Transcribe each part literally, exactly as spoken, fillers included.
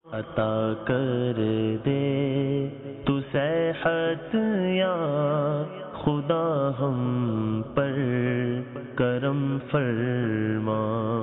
عطا کر دے تو صحت یا خدا ہم پر کرم فرما.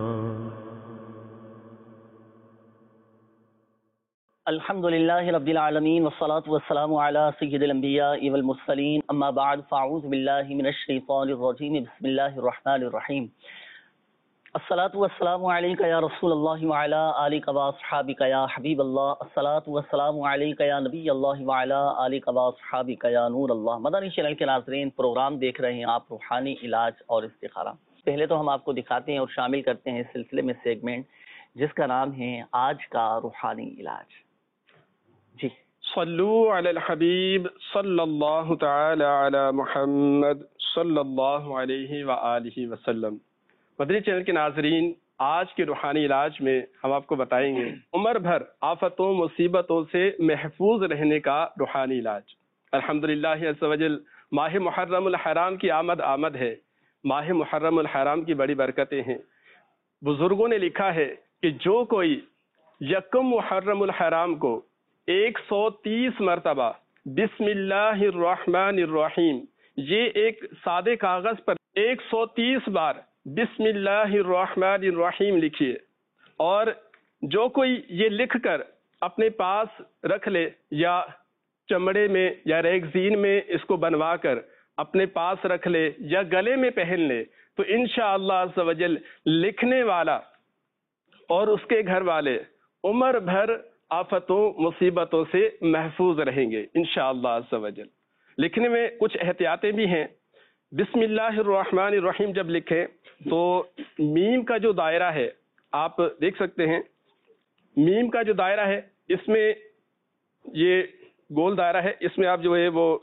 الحمد للہ رب العالمین والصلاة والسلام علی سید الانبیاء والمرسلین، اما بعد فاعوذ باللہ من الشیطان الرجیم، بسم اللہ الرحمن الرحیم. الصلاة والسلام علیک یا رسول اللہ وعلی آلک واصحابک یا حبیب اللہ. الصلاة والسلام علیک یا نبی اللہ وعلی آلک واصحابک یا نور اللہ. مدنی چینل کے ناظرین، پروگرام دیکھ رہے ہیں آپ روحانی علاج اور استخارہ. پہلے تو ہم آپ کو دکھاتے ہیں اور شامل کرتے ہیں اس سلسلے میں سیگمنٹ جس کا نام ہے آج کا روحانی علاج. جی صلو علی الحبیب صلی اللہ تعالی علی محمد صلی اللہ علیہ وآلہ وسلم. مدنی چینل کے ناظرین، آج کے روحانی علاج میں ہم آپ کو بتائیں گے عمر بھر آفتوں مصیبتوں سے محفوظ رہنے کا روحانی علاج. الحمدللہ عز وجل ماہ محرم الحرام کی آمد آمد ہے. ماہ محرم الحرام کی بڑی برکتیں ہیں. بزرگوں نے لکھا ہے کہ جو کوئی یکم محرم الحرام کو ایک سو تیس مرتبہ بسم اللہ الرحمن الرحیم، یہ ایک سادے کاغذ پر ایک سو تیس بار بسم اللہ الرحمن الرحیم لکھیے، اور جو کوئی یہ لکھ کر اپنے پاس رکھ لے یا چمڑے میں یا ریگزین میں اس کو بنوا کر اپنے پاس رکھ لے یا گلے میں پہن لے، تو انشاءاللہ عز وجل لکھنے والا اور اس کے گھر والے عمر بھر آفتوں مصیبتوں سے محفوظ رہیں گے انشاءاللہ عز وجل. لکھنے میں کچھ احتیاطیں بھی ہیں. بسم اللہ الرحمن الرحیم جب لکھیں تو میم کا جو دائرہ ہے آپ دیکھ سکتے ہیں. میم کا جو دائرہ ہے اس میں یہ گول دائرہ ہے، اس میں آپ جو ہے وہ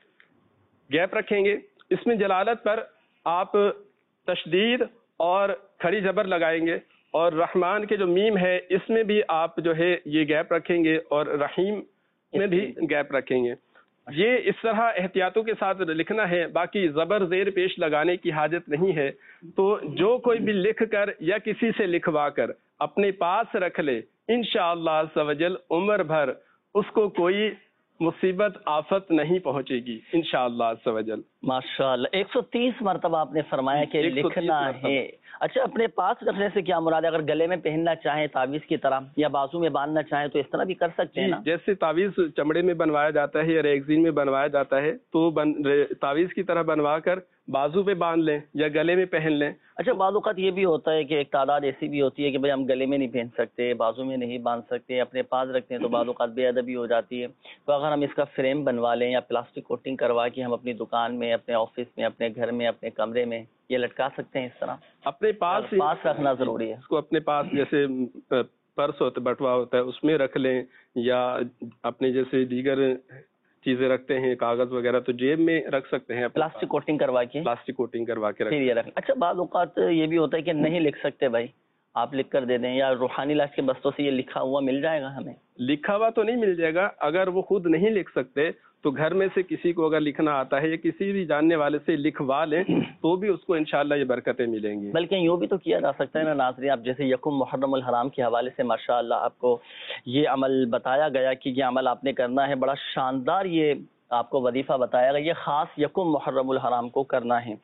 گیپ رکھیں گے. اس میں جلالت پر آپ تشدید اور کھڑی زبر لگائیں گے، اور رحمان کے جو میم ہے اس میں بھی آپ جو ہے یہ گیپ رکھیں گے، اور رحیم میں بھی گیپ رکھیں گے. یہ اس طرح احتیاطوں کے ساتھ لکھنا ہے. باقی زبر زیر پیش لگانے کی حاجت نہیں ہے. تو جو کوئی بھی لکھ کر یا کسی سے لکھوا کر اپنے پاس رکھ لے، انشاءاللہ عز وجل عمر بھر اس کو کوئی مصیبت آفت نہیں پہنچے گی انشاءاللہ عز وجل. ماشاءاللہ. ایک سو تیس مرتبہ آپ نے فرمایا کہ لکھنا ہے. اچھا، اپنے پاس رکھنے سے کیا مراد ہے؟ اگر گلے میں پہننا چاہیں تعویذ کی طرح یا بازو میں باندھنا چاہیں تو اس طرح بھی کر سکتے ہیں نا؟ جیسے تعویذ چمڑے میں بنوایا جاتا ہے یا ریگزین میں بنوایا جاتا ہے تو بن تعویذ کی طرح بنوا کر بازو پہ باندھ لیں یا گلے میں پہن لیں. اچھا، بعض اوقات یہ بھی ہوتا ہے کہ ایک تعداد ایسی بھی ہوتی ہے کہ بھائی ہم گلے میں نہیں پہن سکتے، بازو میں نہیں باندھ سکتے، اپنے پاس رکھتے ہیں تو بعض اوقات بے ادبی ہو جاتی ہے. تو اگر ہم اس کا فریم بنوا لیں یا پلاسٹک کوٹنگ کروا کے ہم اپنی دکان میں، اپنے آفس میں، اپنے گھر میں، اپنے کمرے میں یہ لٹکا سکتے ہیں اس طرح؟ اپنے پاس پاس رکھنا ضروری ہے. اس کو اپنے پاس جیسے پرس ہوتا ہے، بٹوا ہوتا ہے، اس میں رکھ لیں، یا اپنے جیسے دیگر چیزیں رکھتے ہیں کاغذ وغیرہ تو جیب میں رکھ سکتے ہیں. پلاسٹک کوٹنگ کروا کے پلاسٹک کوٹنگ کروا کے پھر یہ رکھ. اچھا، بعض اوقات یہ بھی ہوتا ہے کہ نہیں لکھ سکتے بھائی، آپ لکھ کر دے دیں، یا روحانی علاج کے بستوں سے یہ لکھا ہوا مل جائے گا ہمیں؟ لکھا ہوا تو نہیں مل جائے گا. اگر وہ خود نہیں لکھ سکتے تو گھر میں سے کسی کو اگر لکھنا آتا ہے یا کسی بھی جاننے والے سے لکھوا لیں تو بھی اس کو انشاءاللہ یہ برکتیں ملیں گی. بلکہ یوں بھی تو کیا جا سکتا ہے نا ناظرین. آپ جیسے یکم محرم الحرام کے حوالے سے ماشاءاللہ آپ کو یہ عمل بتایا گیا کہ یہ عمل آپ نے کرنا ہے. بڑا شاندار یہ آپ کو وظیفہ بتایا گیا. یہ خاص یکم محرم الحرام کو کرنا ہے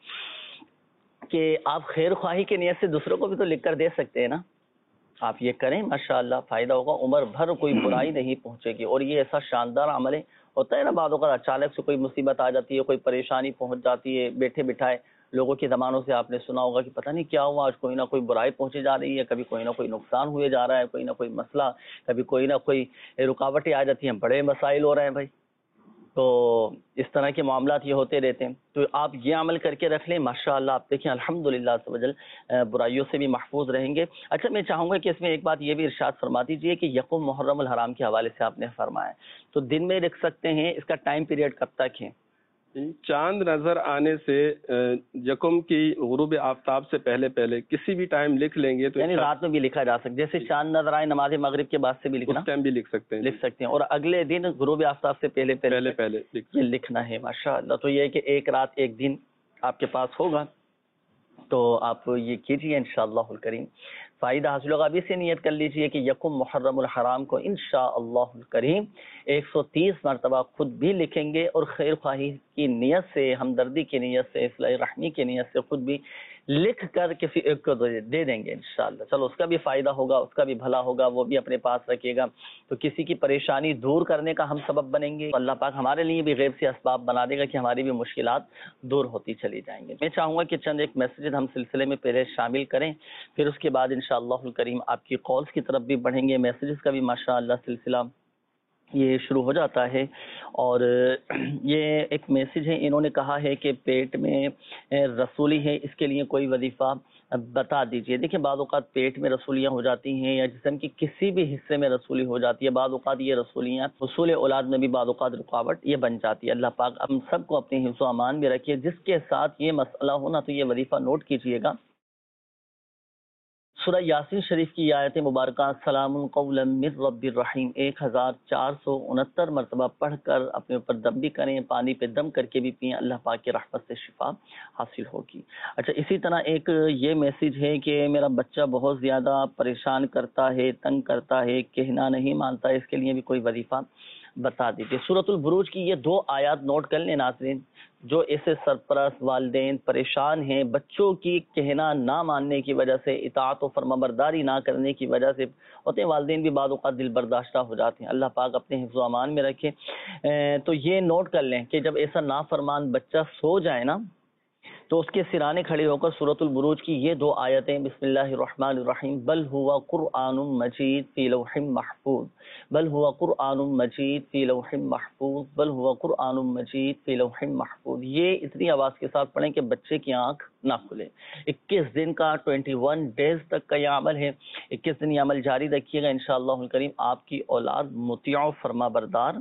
کہ آپ خیر خواہی کی نیت سے دوسروں کو بھی تو لکھ کر دے سکتے ہیں نا. آپ یہ کریں ماشاءاللہ، فائدہ ہوگا. عمر بھر کوئی برائی نہیں پہنچے گی. اور یہ ایسا شاندار عمل ہے. ہوتا ہے نا بعض اوقات اچانک سے کوئی مصیبت آ جاتی ہے، کوئی پریشانی پہنچ جاتی ہے، بیٹھے بٹھائے لوگوں کے زمانوں سے آپ نے سنا ہوگا کہ پتہ نہیں کیا ہوا، آج کوئی نہ کوئی برائی پہنچی جا رہی ہے، کبھی کوئی نہ کوئی نقصان ہوئے جا رہا ہے، کوئی نہ کوئی مسئلہ، کبھی کوئی نہ کوئی رکاوٹیں آ جاتی ہیں، بڑے مسائل ہو رہے ہیں بھائی. تو اس طرح کے معاملات یہ ہوتے رہتے ہیں. تو آپ یہ عمل کر کے رکھ لیں ماشاءاللہ. آپ دیکھیں الحمدللہ عز وجل برائیوں سے بھی محفوظ رہیں گے. اچھا، میں چاہوں گا کہ اس میں ایک بات یہ بھی ارشاد فرما دیجیے کہ یکم محرم الحرام کے حوالے سے آپ نے فرمایا تو دن میں رکھ سکتے ہیں، اس کا ٹائم پیریڈ کب تک ہے؟ چاند نظر آنے سے یکم کی غروب آفتاب سے پہلے پہلے کسی بھی ٹائم لکھ لیں گے تو یعنی رات میں بھی لکھا جا سکتا، جیسے چاند نظر آئے نماز مغرب کے بعد سے بھی لکھنا، اس ٹائم بھی لکھ سکتے ہیں لکھ سکتے ہیں. اور اگلے دن غروب آفتاب سے پہلے پہلے پہلے یہ لکھنا ہے ماشاءاللہ. تو یہ ہے کہ ایک رات ایک دن آپ کے پاس ہوگا تو آپ یہ کیجیے انشاءاللہ الکریم. فائدہ حاصل ہوگا. ابھی سے نیت کر لیجئے کہ یکم محرم الحرام کو انشاءاللہ الکریم ایک سو تیس مرتبہ خود بھی لکھیں گے اور خیر خواہی کی نیت سے, ہمدردی کی نیت سے, اصلاح رحمی کی نیت سے خود بھی لکھ کر کسی ایک کو دے دیں گے انشاءاللہ. چلو اس کا بھی فائدہ ہوگا, اس کا بھی بھلا ہوگا, وہ بھی اپنے پاس رکھیے گا, تو کسی کی پریشانی دور کرنے کا ہم سبب بنیں گے. اللہ پاک ہمارے لیے بھی غیب سے اسباب بنا دے گا کہ ہماری بھی مشکلات دور ہوتی چلی جائیں گے. میں چاہوں گا کہ چند ایک میسیجز ہم سلسلے میں پہلے شامل کریں, پھر اس کے بعد انشاءاللہ الکریم آپ کی کالز کی طرف بھی بڑھیں گے. میسیجز کا بھی ماشاءاللہ سلسلہ یہ شروع ہو جاتا ہے. اور یہ ایک میسیج ہے, انہوں نے کہا ہے کہ پیٹ میں رسولی ہے, اس کے لیے کوئی وظیفہ بتا دیجئے. دیکھیں بعض اوقات پیٹ میں رسولیاں ہو جاتی ہیں یا جسم کی کسی بھی حصے میں رسولی ہو جاتی ہے, بعض اوقات یہ رسولیاں حصول اولاد میں بھی بعض اوقات رکاوٹ یہ بن جاتی ہے. اللہ پاک ہم سب کو اپنے حفظ و امان میں رکھے. جس کے ساتھ یہ مسئلہ ہونا تو یہ وظیفہ نوٹ کیجئے گا. سورہ یاسین شریف کی آیت مبارکہ سلام قولا من رب الرحیم ایک ہزار چار سو انہتر مرتبہ پڑھ کر اپنے اوپر دم بھی کریں, پانی پہ دم کر کے بھی پئیں, اللہ پاک کی رحمت سے شفا حاصل ہوگی. اچھا اسی طرح ایک یہ میسیج ہے کہ میرا بچہ بہت زیادہ پریشان کرتا ہے, تنگ کرتا ہے, کہنا نہیں مانتا, اس کے لیے بھی کوئی وظیفہ بتا دیجیے. سورۃ البروج کی یہ دو آیات نوٹ کر لیں ناظرین. جو ایسے سرپرست والدین پریشان ہیں بچوں کی کہنا نہ ماننے کی وجہ سے, اطاعت و فرمانبرداری نہ کرنے کی وجہ سے, ہوتے ہیں والدین بھی بعض اوقات دل برداشتہ ہو جاتے ہیں. اللہ پاک اپنے حفظ و امان میں رکھے. تو یہ نوٹ کر لیں کہ جب ایسا نافرمان بچہ سو جائے نا تو اس کے سرانے کھڑے ہو کر سورۃ البروج کی یہ دو آیتیں, بسم اللہ الرحمن الرحیم, بل ہوا قرآن مجید فی لوح محفوظ, بل ہوا قرآن مجید فی لوح محفوظ, بل ہوا قرآن مجید فی لوح محفوظ. یہ اتنی آواز کے ساتھ پڑھیں کہ بچے کی آنکھ نہ کھلے. اکیس دن کا اکیس ڈیز تک کا یہ عمل ہے. اکیس دن یہ عمل جاری رکھیے گا, انشاءاللہ الکریم آپ کی اولاد مطیع و فرما بردار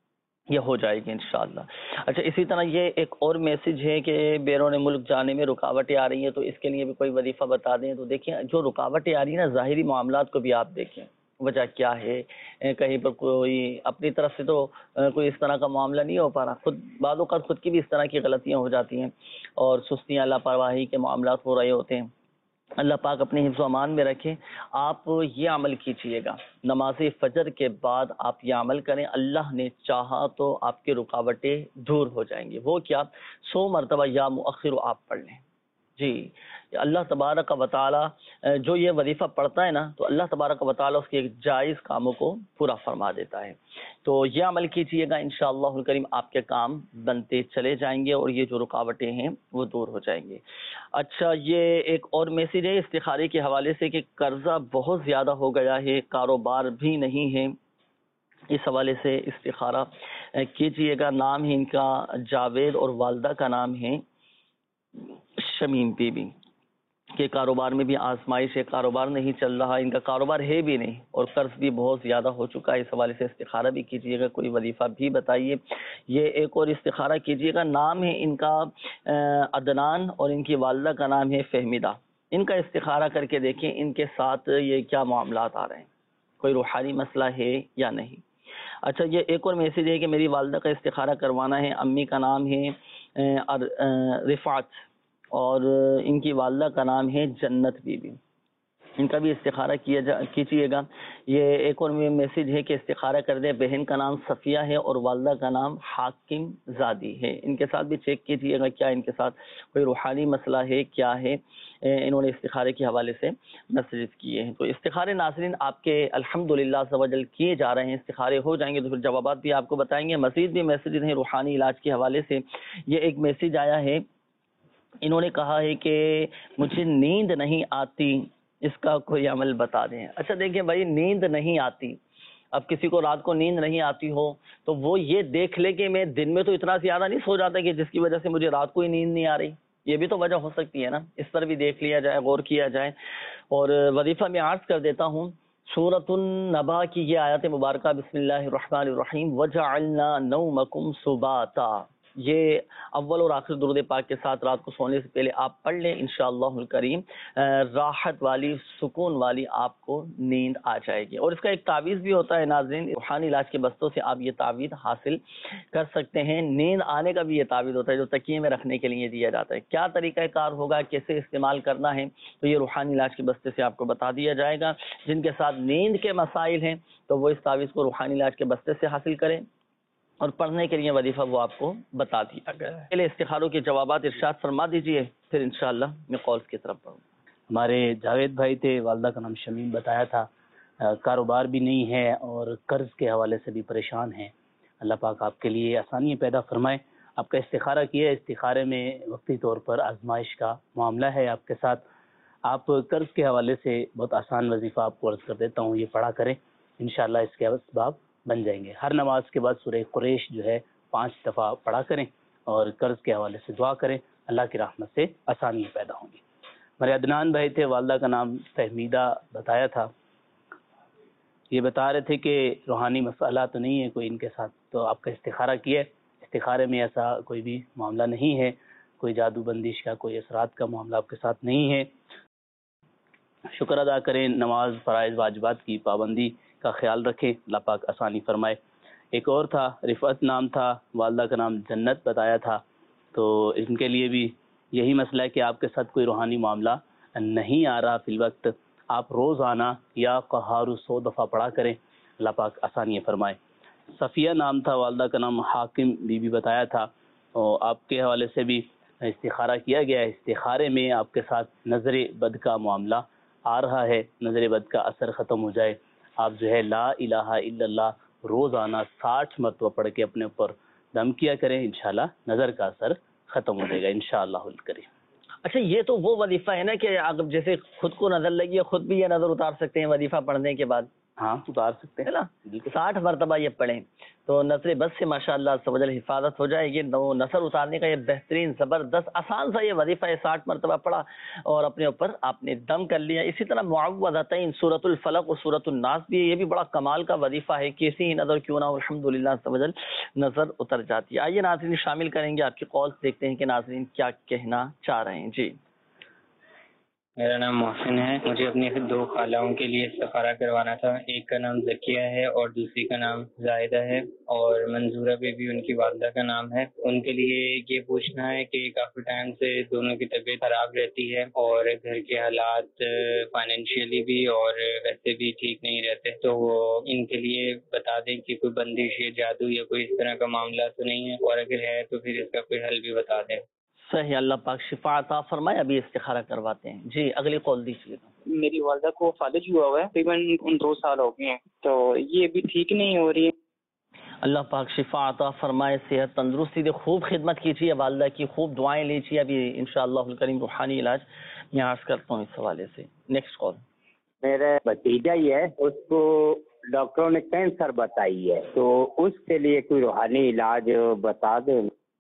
یہ ہو جائے گی انشاءاللہ. اچھا اسی طرح یہ ایک اور میسیج ہے کہ بیرون ملک جانے میں رکاوٹیں آ رہی ہیں, تو اس کے لیے بھی کوئی وظیفہ بتا دیں. تو دیکھیں جو رکاوٹیں آ رہی ہیں نا, ظاہری معاملات کو بھی آپ دیکھیں وجہ کیا ہے. کہیں پر کوئی اپنی طرف سے تو کوئی اس طرح کا معاملہ نہیں ہو پا رہا, خود بعض اوقات خود کی بھی اس طرح کی غلطیاں ہو جاتی ہیں اور سستیاں لاپرواہی کے معاملات ہو رہے ہوتے ہیں. اللہ پاک اپنے حفظ و امان میں رکھے. آپ یہ عمل کیجئے گا, نماز فجر کے بعد آپ یہ عمل کریں, اللہ نے چاہا تو آپ کی رکاوٹیں دور ہو جائیں گی. وہ کیا, سو مرتبہ یا مؤخر آپ پڑھ لیں. جی اللہ تبارک و تعالی جو یہ وظیفہ پڑھتا ہے نا, تو اللہ تبارک و تعالی اس کے جائز کاموں کو پورا فرما دیتا ہے. تو یہ عمل کیجئے گا, انشاءاللہ الکریم آپ کے کام بنتے چلے جائیں گے اور یہ جو رکاوٹیں ہیں وہ دور ہو جائیں گے. اچھا یہ ایک اور میسیج ہے استخارے کے حوالے سے کہ قرضہ بہت زیادہ ہو گیا ہے, کاروبار بھی نہیں ہے, اس حوالے سے استخارہ کیجئے گا. نام ہے ان کا جاوید اور والدہ کا نام ہے شمیم بی بی. کہ کاروبار میں بھی آزمائش ہے, کاروبار نہیں چل رہا, ان کا کاروبار ہے بھی نہیں اور قرض بھی بہت زیادہ ہو چکا ہے. اس حوالے سے استخارہ بھی کیجیے گا, کوئی وظیفہ بھی بتائیے. یہ ایک اور استخارہ کیجیے گا. نام ہے ان کا عدنان اور ان کی والدہ کا نام ہے فہمیدہ. ان کا استخارہ کر کے دیکھیں ان کے ساتھ یہ کیا معاملات آ رہے ہیں, کوئی روحانی مسئلہ ہے یا نہیں. اچھا یہ ایک اور میسیج ہے کہ میری والدہ کا استخارہ کروانا ہے. امی کا نام ہے رفعت اور ان کی والدہ کا نام ہے جنت بی بی. ان کا بھی استخارہ کیا جا کیجیے گا. یہ ایک اور میسیج ہے کہ استخارہ کر دیں. بہن کا نام صفیہ ہے اور والدہ کا نام حاکم زادی ہے. ان کے ساتھ بھی چیک کیجیے گا کیا ان کے ساتھ کوئی روحانی مسئلہ ہے, کیا ہے. انہوں نے استخارے کے حوالے سے میسیجز کیے ہیں. تو استخارے ناظرین آپ کے الحمدللہ عز و جل کیے جا رہے ہیں. استخارے ہو جائیں گے تو پھر جوابات بھی آپ کو بتائیں گے. مزید بھی میسیجز ہیں روحانی علاج کے حوالے سے. یہ ایک میسیج آیا ہے, انہوں نے کہا ہے کہ مجھے نیند نہیں آتی, اس کا کوئی عمل بتا دیں. اچھا دیکھیں بھائی, نیند نہیں آتی, اب کسی کو رات کو نیند نہیں آتی ہو تو وہ یہ دیکھ لے کہ میں دن میں تو اتنا زیادہ نہیں سو جاتا کہ جس کی وجہ سے مجھے رات کو ہی نیند نہیں آ رہی. یہ بھی تو وجہ ہو سکتی ہے نا, اس پر بھی دیکھ لیا جائے, غور کیا جائے. اور وظیفہ میں عرض کر دیتا ہوں, سورۃ النبا کی یہ آیت مبارکہ بسم اللہ الرحمن الرحیم وجعلنا نومکم سباتا. یہ اول اور آخر درود پاک کے ساتھ رات کو سونے سے پہلے آپ پڑھ لیں، انشاءاللہ الکریم راحت والی سکون والی آپ کو نیند آ جائے گی۔ اور اس کا ایک تعویذ بھی ہوتا ہے ناظرین، روحانی علاج کے بستوں سے آپ یہ تعویذ حاصل کر سکتے ہیں۔ نیند آنے کا بھی یہ تعویذ ہوتا ہے جو تکیے میں رکھنے کے لیے دیا جاتا ہے۔ کیا طریقہ کار ہوگا، کیسے استعمال کرنا ہے، تو یہ روحانی علاج کے بستے سے آپ کو بتا دیا جائے گا۔ جن کے ساتھ نیند کے مسائل ہیں تو وہ اس تعویذ کو روحانی علاج کے بستے سے حاصل کریں، اور پڑھنے کے لیے وظیفہ وہ آپ کو بتا دیا گیا ہے۔ پہلے استخاروں کے جوابات ارشاد فرما دیجئے، پھر انشاءاللہ میں کالز کی طرف بڑھوں۔ ہمارے جاوید بھائی تھے، والدہ کا نام شمیم بتایا تھا، کاروبار بھی نہیں ہے اور قرض کے حوالے سے بھی پریشان ہیں۔ اللہ پاک آپ کے لیے آسانی پیدا فرمائے۔ آپ کا استخارہ کیا ہے، استخارے میں وقتی طور پر آزمائش کا معاملہ ہے آپ کے ساتھ۔ آپ قرض کے حوالے سے بہت آسان وظیفہ آپ کو عرض کر دیتا ہوں، یہ پڑھا کریں، انشاءاللہ اس کے اسباب بن جائیں گے۔ ہر نماز کے بعد سورہ قریش جو ہے پانچ دفعہ پڑھا کریں اور قرض کے حوالے سے دعا کریں، اللہ کی رحمت سے آسانی پیدا ہوں گی۔ ہمارے عدنان بھائی تھے، والدہ کا نام فہمیدہ بتایا تھا، یہ بتا رہے تھے کہ روحانی مسئلہ تو نہیں ہے کوئی ان کے ساتھ، تو آپ کا استخارہ کیا ہے، استخارے میں ایسا کوئی بھی معاملہ نہیں ہے، کوئی جادو بندش کا کوئی اثرات کا معاملہ آپ کے ساتھ نہیں ہے۔ شکر ادا کریں، نماز فرائض واجبات کی پابندی کا خیال رکھیں، اللہ پاک آسانی فرمائے۔ ایک اور تھا، رفعت نام تھا، والدہ کا نام جنت بتایا تھا، تو ان کے لیے بھی یہی مسئلہ ہے کہ آپ کے ساتھ کوئی روحانی معاملہ نہیں آ رہا فی الوقت۔ آپ روزانہ یا قہار سو دفعہ پڑھا کریں، اللہ پاک آسانی فرمائے۔ صفیہ نام تھا، والدہ کا نام حاکم بی بی بتایا تھا، اور آپ کے حوالے سے بھی استخارہ کیا گیا ہے۔ استخارے میں آپ کے ساتھ نظر بد کا معاملہ آ رہا ہے، نظر بد کا اثر ختم ہو جائے، آپ جو ہے لا الہ الا اللہ روزانہ ساٹھ مرتبہ پڑھ کے اپنے اوپر دم کیا کریں، انشاءاللہ نظر کا اثر ختم ہو جائے گا انشاءاللہ الکریم۔ اچھا، یہ تو وہ وظیفہ ہے نا کہ اگر جیسے خود کو نظر لگی ہے خود بھی یہ نظر اتار سکتے ہیں وظیفہ پڑھنے کے بعد، ہاں اتار سکتے ہے ہیں نا، ساٹھ مرتبہ یہ پڑھیں تو نظر بد سے ماشاءاللہ عز و جل حفاظت ہو جائے گی۔ وہ نظر اتارنے کا یہ بہترین زبردست آسان سا یہ وظیفہ ہے، ساٹھ مرتبہ پڑھا اور اپنے اوپر آپ نے دم کر لیا۔ اسی طرح معوذتین سورۃ الفلق اور سورۃ الناس بھی، یہ بھی بڑا کمال کا وظیفہ ہے، کیسی ہی نظر کیوں نہ ہو الحمدللہ عز و جل نظر اتر جاتی ہے۔ آئیے ناظرین شامل کریں گے آپ کی کالز، دیکھتے ہیں کہ ناظرین کیا کہنا چاہ رہے ہیں۔ جی، میرا نام محسن ہے، مجھے اپنی دو خالہوں کے لیے استخارہ کروانا تھا، ایک کا نام ذکیہ ہے اور دوسری کا نام زاہدہ ہے، اور منظورہ بی بھی ان کی والدہ کا نام ہے۔ ان کے لیے یہ پوچھنا ہے کہ کافی ٹائم سے دونوں کی طبیعت خراب رہتی ہے اور گھر کے حالات فائنینشیلی بھی اور ویسے بھی ٹھیک نہیں رہتے، تو وہ ان کے لیے بتا دیں کہ کوئی بندش یا جادو یا کوئی اس طرح کا معاملہ تو نہیں ہے، اور اگر ہے تو پھر اس کا کوئی حل بھی بتا دیں۔ صحیح، اللہ پاک شفا عطا فرمائے۔ ابھی استخارہ کرواتے ہیں۔ جی، اگلی کال دیجیے گا۔ میری والدہ کو فالج ہوا ہوا ہے، تقریباً دو سال ہو گئے ہیں، تو یہ ابھی ٹھیک نہیں ہو رہی ہے۔ اللہ پاک شفا عطا فرمائے، صحت تندرستی دے، خوب خدمت کیجیے والدہ کی، خوب دعائیں لیجیے۔ ابھی انشاءاللہ الکریم روحانی علاج میں عرض کرتا ہوں اس حوالے سے۔ Next call. میرا بھتیجا ہی ہے، اس کو ڈاکٹروں نے کینسر بتائی ہے، تو اس کے لیے کوئی روحانی علاج بتا دیں۔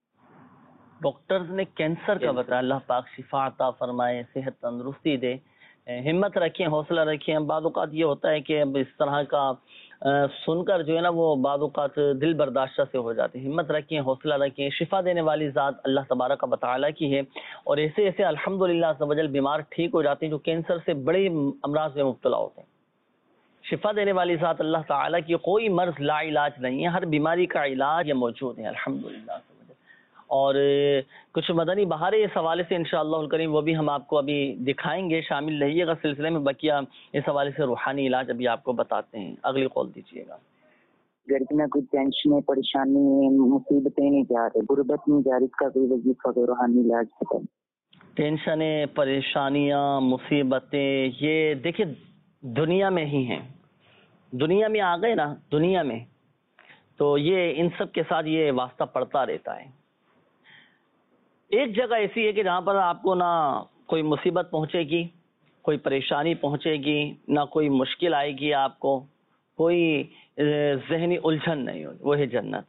ڈاکٹرز نے کینسر کا بتایا، اللہ پاک شفا عطا فرمائے، صحت تندرستی دے، ہمت رکھیں، حوصلہ رکھیں۔ بعض اوقات یہ ہوتا ہے کہ اب اس طرح کا سن کر جو ہے نا وہ بعض اوقات دل برداشتہ سے ہو جاتے ہیں۔ ہمت رکھیں، حوصلہ رکھیں، شفا دینے والی ذات اللہ تبارک و تعالیٰ کی ہے، اور ایسے ایسے الحمدللہ عز و جل بیمار ٹھیک ہو جاتے ہیں جو کینسر سے بڑے امراض میں مبتلا ہوتے ہیں۔ شفا دینے والی ذات اللہ تعالیٰ کی، کوئی مرض لا علاج نہیں ہے، ہر بیماری کا علاج یہ موجود ہے الحمدللہ۔ اور کچھ مدنی بہاریں اس حوالے سے انشاءاللہ الکریم وہ بھی ہم آپ کو ابھی دکھائیں گے، شامل رہیے گا سلسلے میں۔ بقیہ اس حوالے سے روحانی علاج ابھی آپ کو بتاتے ہیں۔ اگلی کال دیجیے گا۔ گھر میں کوئی ٹینشن پریشانی مصیبتیں نہیں جا رہی، غربت نہیں جا رہی، اس کا کوئی وظیفہ کوئی روحانی علاج بتائیں۔ ٹینشنیں، پریشانیاں، مصیبتیں، یہ دیکھیں دنیا میں ہی ہیں، دنیا میں آ گئے نا، دنیا میں تو یہ ان سب کے ساتھ یہ واسطہ پڑتا رہتا ہے۔ ایک جگہ ایسی ہے کہ جہاں پر آپ کو نہ کوئی مصیبت پہنچے گی، کوئی پریشانی پہنچے گی، نہ کوئی مشکل آئے گی، آپ کو کوئی ذہنی الجھن نہیں ہوگی، وہ ہے جنت۔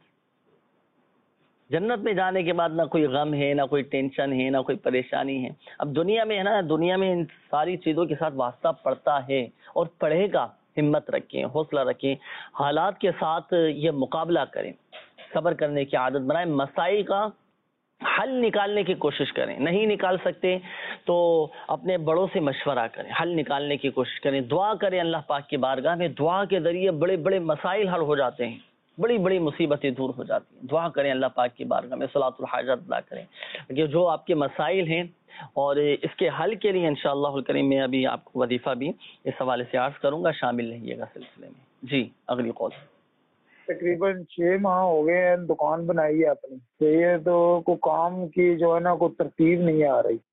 جنت میں جانے کے بعد نہ کوئی غم ہے، نہ کوئی ٹینشن ہے، نہ کوئی پریشانی ہے۔ اب دنیا میں ہے نا، دنیا میں ان ساری چیزوں کے ساتھ واسطہ پڑتا ہے اور پڑھے گا۔ ہمت رکھیں، حوصلہ رکھیں، حالات کے ساتھ یہ مقابلہ کریں۔ صبر کرنے کی عادت بنائیں، مسائل کا حل نکالنے کی کوشش کریں، نہیں نکال سکتے تو اپنے بڑوں سے مشورہ کریں، حل نکالنے کی کوشش کریں، دعا کریں اللہ پاک کی بارگاہ میں، دعا کے ذریعے بڑے بڑے مسائل حل ہو جاتے ہیں، بڑی بڑی مصیبتیں دور ہو جاتی ہیں، دعا کریں اللہ پاک کی بارگاہ میں، صلاۃ الحاجات ادا کریں کہ جو آپ کے مسائل ہیں اور اس کے حل کے لیے انشاءاللہ الکریم میں ابھی آپ کو وظیفہ بھی اس حوالے سے عرض کروں گا، شامل رہیے گا سلسلے میں۔ جی اگلی کال۔ تقریباً چھ ماہ ہو گئے ہیں دکان بنائی ہے اپنی، تو یہ تو کوئی کام کی جو ہے نا کوئی ترتیب نہیں آ رہی۔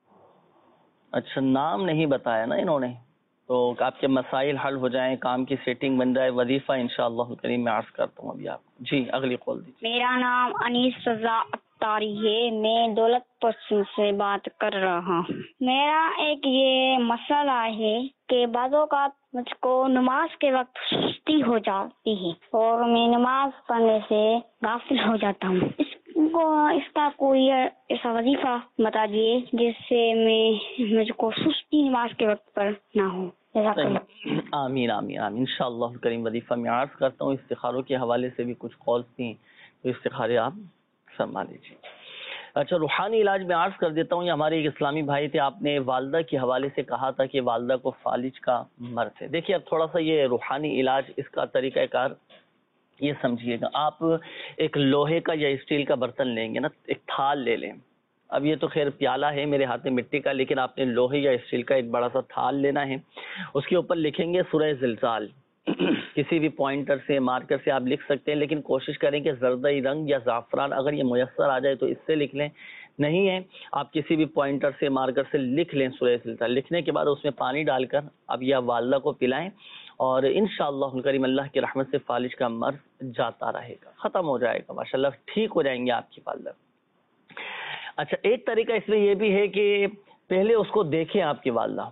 اچھا، نام نہیں بتایا نا انہوں نے، تو آپ کے مسائل حل ہو جائیں، کام کی سیٹنگ بن جائے، وظیفہ انشاءاللہ کریم میں عرض کرتا ہوں ابھی آپ کو۔ جی اگلی کال دیجیے۔ میرا نام انیس رضا اختاری ہے، میں دولت پور سے بات کر رہا ہوں۔ میرا ایک یہ مسئلہ ہے کہ بعض اوقات مجھ کو نماز کے وقت سستی ہو جاتی ہے اور میں نماز پڑھنے سے غافل ہو جاتا ہوں۔ اس کو اس کا کوئی ایسا وظیفہ بتا دیے جس سے میں مجھ کو سستی نماز کے وقت پر نہ ہو۔ آمین آمین آمین، انشاءاللہ کریم وظیفہ میں عرض کرتا ہوں۔ استخاروں کے حوالے سے بھی کچھ کالز تھیں تو استخارے آپ فرما لیجیے۔ اچھا، روحانی علاج میں عرض کر دیتا ہوں، یہ ہمارے ایک اسلامی بھائی تھے، آپ نے والدہ کے حوالے سے کہا تھا کہ والدہ کو فالج کا مرض ہے۔ دیکھیے اب تھوڑا سا یہ روحانی علاج، اس کا طریقہ کار یہ سمجھیے گا، آپ ایک لوہے کا یا اسٹیل کا برتن لیں گے نا، ایک تھال لے لیں، اب یہ تو خیر پیالہ ہے میرے ہاتھ میں مٹی کا، لیکن آپ نے لوہے یا اسٹیل کا ایک بڑا سا تھال لینا ہے، اس کے اوپر لکھیں گے سورہ زلزال، کسی بھی پوائنٹر سے مارکر سے آپ لکھ سکتے ہیں، لیکن کوشش کریں کہ زردئی رنگ یا زعفران اگر یہ میسر آ جائے تو اس سے لکھ لیں، نہیں ہے آپ کسی بھی پوائنٹر سے مارکر سے لکھ لیں سورہ زلزال۔ لکھنے کے بعد اس میں پانی ڈال کر اب یہ والدہ کو پلائیں اور انشاءاللہ کریم اللہ کی رحمت سے فالج کا مرض جاتا رہے گا، ختم ہو جائے گا، ماشاءاللہ ٹھیک ہو جائیں گے آپ کی والدہ۔ اچھا، ایک طریقہ اس میں یہ بھی ہے کہ پہلے اس کو دیکھیں آپ کی والدہ،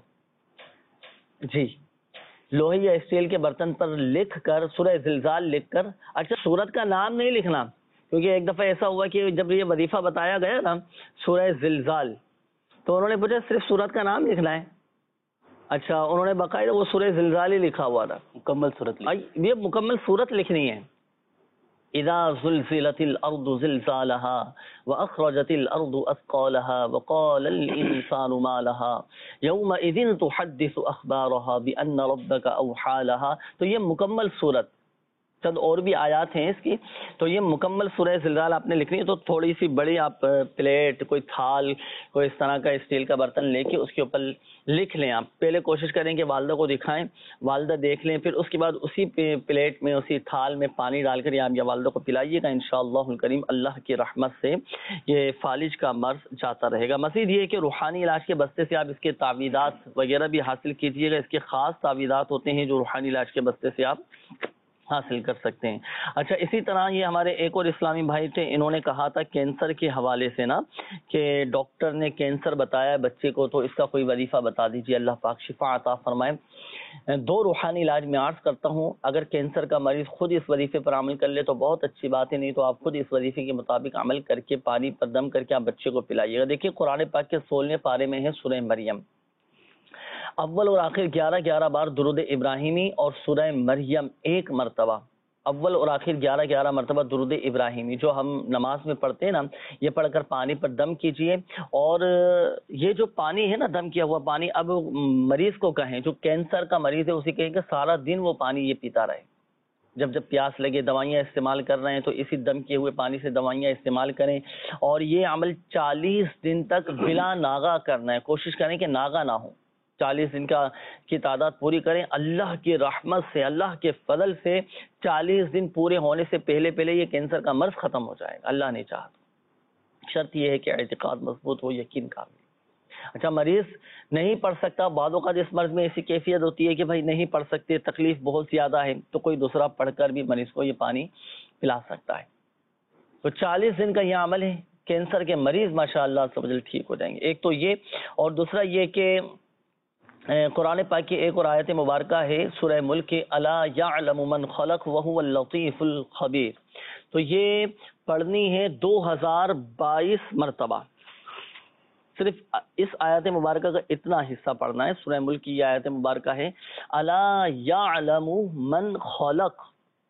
جی لوہے یا اسٹیل کے برتن پر لکھ کر سورہ زلزال لکھ کر، اچھا سورت کا نام نہیں لکھنا، کیونکہ ایک دفعہ ایسا ہوا کہ جب یہ وظیفہ بتایا گیا نا سورہ زلزال تو انہوں نے پوچھا صرف سورت کا نام لکھنا ہے؟ اچھا، انہوں نے باقاعدہ وہ سورہ زلزال ہی لکھا ہوا تھا، مکمل صورت، یہ مکمل صورت لکھنی ہے۔ اذا زلزلت الارض زلزالها واخرجت الارض اثقالها وقال الانسان ما لها يومئذ تحدث اخبارها بان ربك اوحى لها، تو یہ مکمل صورت، چند اور بھی آیات ہیں اس کی، تو یہ مکمل سورہ زلزال آپ نے لکھنی ہے، تو تھوڑی سی بڑی آپ پلیٹ، کوئی تھال، کوئی اس طرح کا اسٹیل کا برتن لے کے اس کے اوپر لکھ لیں۔ آپ پہلے کوشش کریں کہ والدہ کو دکھائیں، والدہ دیکھ لیں، پھر اس کے بعد اسی پلیٹ میں اسی تھال میں پانی ڈال کر آپ یا والدہ کو پلائیے گا، انشاءاللہ الکریم اللہ کی رحمت سے یہ فالج کا مرض جاتا رہے گا۔ مزید یہ کہ روحانی علاج کے بستے سے آپ اس کے تعویذات وغیرہ بھی حاصل کیجیے گا، اس کے خاص تعویذات ہوتے ہیں جو روحانی علاج کے بستے سے آپ حاصل کر سکتے ہیں۔ اچھا، اسی طرح یہ ہمارے ایک اور اسلامی بھائی تھے، انہوں نے کہا تھا کینسر کے حوالے سے نا کہ ڈاکٹر نے کینسر بتایا بچے کو، تو اس کا کوئی وظیفہ بتا دیجیے، اللہ پاک شفا عطا فرمائے۔ دو روحانی علاج میں عرض کرتا ہوں، اگر کینسر کا مریض خود اس وظیفے پر عمل کر لے تو بہت اچھی بات ہے، نہیں تو آپ خود اس وظیفے کے مطابق عمل کر کے پانی پر دم کر کے آپ بچے کو پلائیے گا۔ دیکھیے قرآن پاک کے سولہویں پارے میں ہے سورہ مریم، اول اور آخر گیارہ گیارہ بار درود ابراہیمی اور سورہ مریم ایک مرتبہ، اول اور آخر گیارہ گیارہ مرتبہ درود ابراہیمی جو ہم نماز میں پڑھتے ہیں نا، یہ پڑھ کر پانی پر دم کیجئے۔ اور یہ جو پانی ہے نا، دم کیا ہوا پانی، اب مریض کو کہیں، جو کینسر کا مریض ہے اسے کہیں کہ سارا دن وہ پانی یہ پیتا رہے، جب جب پیاس لگے، دوائیاں استعمال کر رہے ہیں تو اسی دم کیے ہوئے پانی سے دوائیاں استعمال کریں، اور یہ عمل چالیس دن تک بلا ناغہ کرنا ہے، کوشش کریں کہ ناغہ نہ ہو، چالیس دن کا کی تعداد پوری کریں، اللہ کی رحمت سے، اللہ کے فضل سے چالیس دن پورے ہونے سے پہلے پہلے یہ کینسر کا مرض ختم ہو جائے گا، اللہ نے چاہا تو۔ شرط یہ ہے کہ اعتقاد مضبوط ہو، یقین کامل۔ اچھا، مریض نہیں پڑھ سکتا، بعض اوقات اس مرض میں ایسی کیفیت ہوتی ہے کہ بھائی نہیں پڑھ سکتے، تکلیف بہت زیادہ ہے، تو کوئی دوسرا پڑھ کر بھی مریض کو یہ پانی پلا سکتا ہے۔ تو چالیس دن کا یہ عمل ہے، کینسر کے مریض ماشاءاللہ سب جلد ٹھیک ہو جائیں گے۔ ایک تو یہ، اور دوسرا یہ کہ قرآن پاک کی ایک اور آیت مبارکہ ہے سورہ ملک کے، الا یعلم من خلق وهو اللطیف الخبیر، تو یہ پڑھنی ہے دو ہزار بائیس مرتبہ، صرف اس آیت مبارکہ کا اتنا حصہ پڑھنا ہے۔ سورہ ملک کی یہ آیت مبارکہ ہے، الا یعلم من خلق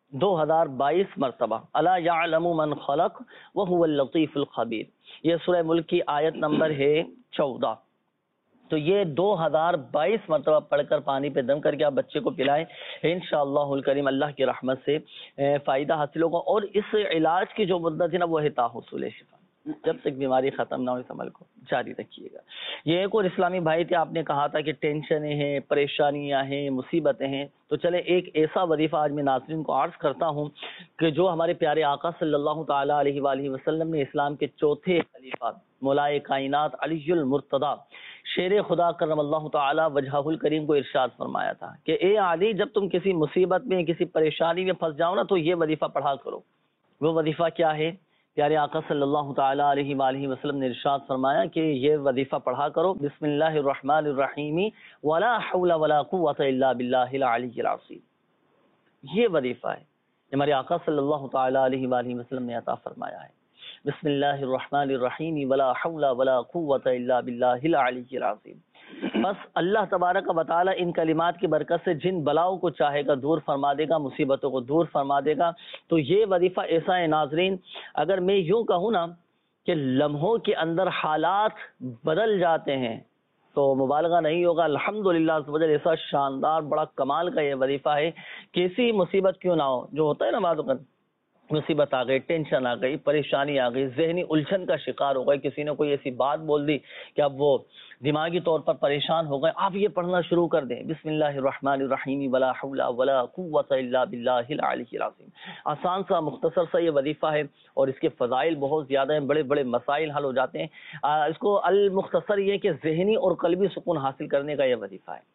دو ہزار بائیس مرتبہ. الا یعلم من خلق وهو اللطیف الخبیر. یہ سورہ ملک کی آیت نمبر ہے چودہ. تو یہ دو ہزار بائیس مرتبہ پڑھ کر پانی پہ دم کر کے آپ بچے کو پلائیں، انشاءاللہ الکریم اللہ کی رحمت سے فائدہ حاصل ہوگا. اور اس علاج کی جو مدت ہے نا وہ ہے تا حصول شفا. جب تک بیماری ختم نہ ہو اس عمل کو جاری رکھیے گا. یہ ایک اور اسلامی بھائی تھے، آپ نے کہا تھا کہ ٹینشنیں ہیں، پریشانیاں ہیں، مصیبتیں ہیں. تو چلے ایک ایسا وظیفہ آج میں ناظرین کو عرض کرتا ہوں کہ جو ہمارے پیارے آقا صلی اللہ تعالیٰ علیہ وآلہ وسلم نے اسلام کے چوتھے خلیفہ مولائے کائنات علی المرتضی شیر خدا کرم اللہ تعالیٰ وجہہ الکریم کو ارشاد فرمایا تھا کہ اے علی، جب تم کسی مصیبت میں کسی پریشانی میں پھنس جاؤ نا تو یہ وظیفہ پڑھا کرو. وہ وظیفہ کیا ہے؟ پیارے آقا صلی اللہ تعالیٰ علیہ وآلہ وسلم نے ارشاد فرمایا کہ یہ وظیفہ پڑھا کرو، بسم اللہ الرحمن الرحیم ولا حول ولا قوۃ الا باللہ العلی العظیم. یہ وظیفہ ہے ہمارے آقا صلی اللہ تعالیٰ علیہ وآلہ وسلم نے عطا فرمایا ہے. بسم اللہ الرحمن الرحیم ولا حول ولا قوۃ الا باللہ العلی العظیم. بس اللہ تبارک و تعالیٰ ان کلمات کی برکت سے جن بلاؤں کو چاہے گا دور فرما دے گا، مصیبتوں کو دور فرما دے گا. تو یہ وظیفہ ایسا ہے ناظرین، اگر میں یوں کہوں نا کہ لمحوں کے اندر حالات بدل جاتے ہیں تو مبالغہ نہیں ہوگا. الحمدللہ عز و جل ایسا شاندار بڑا کمال کا یہ وظیفہ ہے. کیسی مصیبت کیوں نہ ہو، جو ہوتا ہے نا بعض اوقات مصیبت آ گئی، ٹینشن آ گئی، پریشانی آ گئی، ذہنی الجھن کا شکار ہو گئے، کسی نے کوئی ایسی بات بول دی کہ اب وہ دماغی طور پر پریشان ہو گئے، آپ یہ پڑھنا شروع کر دیں بسم اللہ الرحمن الرحیم ولا حول ولا قوۃ الا باللہ العلی العظیم. آسان سا مختصر سا یہ وظیفہ ہے اور اس کے فضائل بہت زیادہ ہیں، بڑے بڑے مسائل حل ہو جاتے ہیں. اس کو المختصر یہ کہ ذہنی اور قلبی سکون حاصل کرنے کا یہ وظیفہ ہے.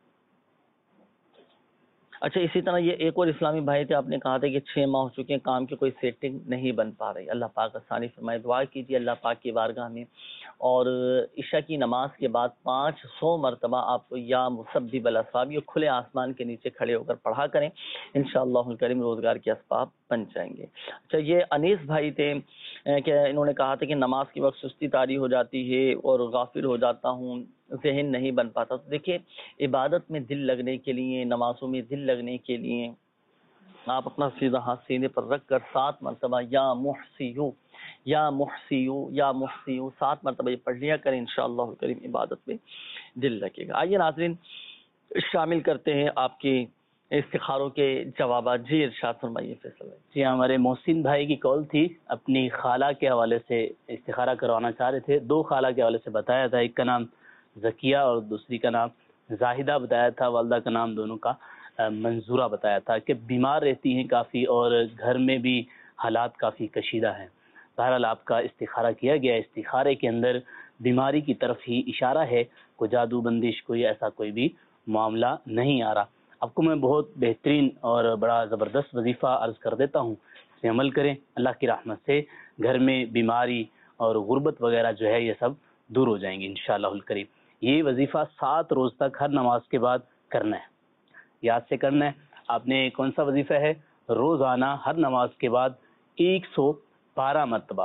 اچھا، اسی طرح یہ ایک اور اسلامی بھائی تھے، آپ نے کہا تھا کہ چھ ماہ ہو چکے ہیں، کام کی کوئی سیٹنگ نہیں بن پا رہی. اللہ پاک آسانی فرمائے. دعا کیجیے اللہ پاک کی بارگاہ میں، اور عشاء کی نماز کے بعد پانچ سو مرتبہ آپ یا مسبب الاسباب یہ کھلے آسمان کے نیچے کھڑے ہو کر پڑھا کریں، انشاءاللہ الکریم روزگار کے اسباب بن جائیں گے. اچھا، یہ انیس بھائی تھے کہ انہوں نے کہا تھا کہ نماز کے وقت سستی طاری ہو جاتی ہے اور غافل ہو جاتا ہوں، ذہن نہیں بن پاتا. تو دیکھیں، عبادت میں دل لگنے کے لیے، نمازوں میں دل لگنے کے لیے آپ اپنا سیدھا ہاتھ سینے پر رکھ کر سات مرتبہ یا محسیو یا محسیو یا محسیو سات مرتبہ یہ پڑھ لیا کریں، انشاءاللہ الکریم عبادت میں دل لگے گا. آئیے ناظرین شامل کرتے ہیں آپ کی استخاروں کے جوابات. جی ارشاد فرمائیے فیصل. جی، ہمارے محسن بھائی کی کال تھی، اپنی خالہ کے حوالے سے استخارہ کروانا چاہ رہے تھے. دو خالہ کے حوالے سے بتایا تھا، ایک کا نام زکیہ اور دوسری کا نام زاہدہ بتایا تھا. والدہ کا نام دونوں کا منظورہ بتایا تھا کہ بیمار رہتی ہیں کافی اور گھر میں بھی حالات کافی کشیدہ ہیں. بہرحال آپ کا استخارہ کیا گیا. استخارے کے اندر بیماری کی طرف ہی اشارہ ہے، کوئی جادو بندش کوئی ایسا کوئی بھی معاملہ نہیں آ رہا. آپ کو میں بہت بہترین اور بڑا زبردست وظیفہ عرض کر دیتا ہوں، اس پہ عمل کریں. اللہ کی رحمت سے گھر میں بیماری اور غربت وغیرہ جو ہے یہ سب دور ہو جائیں گے انشاءاللہ الکریم. یہ وظیفہ سات روز تک ہر نماز کے بعد کرنا ہے، یاد سے کرنا ہے. آپ نے کون سا وظیفہ ہے؟ روزانہ ہر نماز کے بعد ایک سو بارہ مرتبہ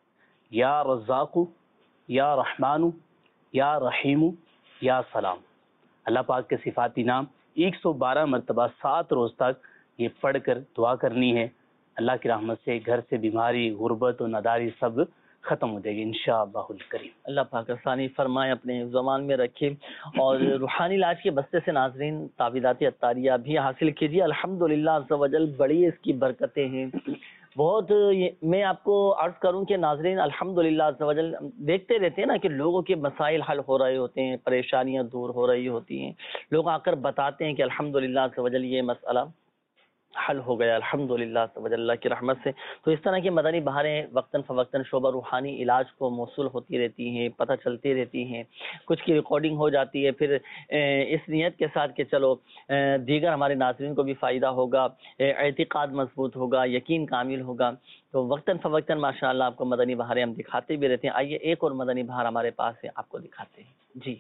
یا رزاق یا رحمان یا رحیم یا سلام، اللہ پاک کے صفاتی نام ایک سو بارہ مرتبہ سات روز تک یہ پڑھ کر دعا کرنی ہے. اللہ کی رحمت سے گھر سے بیماری، غربت و نداری سب ختم ہو جائے گی انشاءاللہ الکریم. اللہ پاک آسانی فرمائے، اپنے زبان میں رکھے. اور روحانی علاج کے بستے سے ناظرین تعویذات عطاریہ بھی حاصل کیجیے. الحمدللہ عز و جل بڑی اس کی برکتیں ہیں بہت. میں آپ کو عرض کروں کہ ناظرین الحمدللہ عز و جل دیکھتے رہتے ہیں نا کہ لوگوں کے مسائل حل ہو رہے ہوتے ہیں، پریشانیاں دور ہو رہی ہوتی ہیں، لوگ آ کر بتاتے ہیں کہ الحمدللہ عز و جل یہ مسئلہ حل ہو گیا الحمدللہ عز و جل اللہ کی رحمت سے. تو اس طرح کی مدنی بہاریں وقتاً فوقتاً شعبہ روحانی علاج کو موصول ہوتی رہتی ہیں، پتہ چلتی رہتی ہیں. کچھ کی ریکارڈنگ ہو جاتی ہے پھر اس نیت کے ساتھ کہ چلو دیگر ہمارے ناظرین کو بھی فائدہ ہوگا، اعتقاد مضبوط ہوگا، یقین کامل ہوگا. تو وقتاً فوقتاً ماشاءاللہ آپ کو مدنی بہاریں ہم دکھاتے بھی رہتے ہیں. آئیے ایک اور مدنی بہار ہمارے پاس ہے، آپ کو دکھاتے ہیں. جی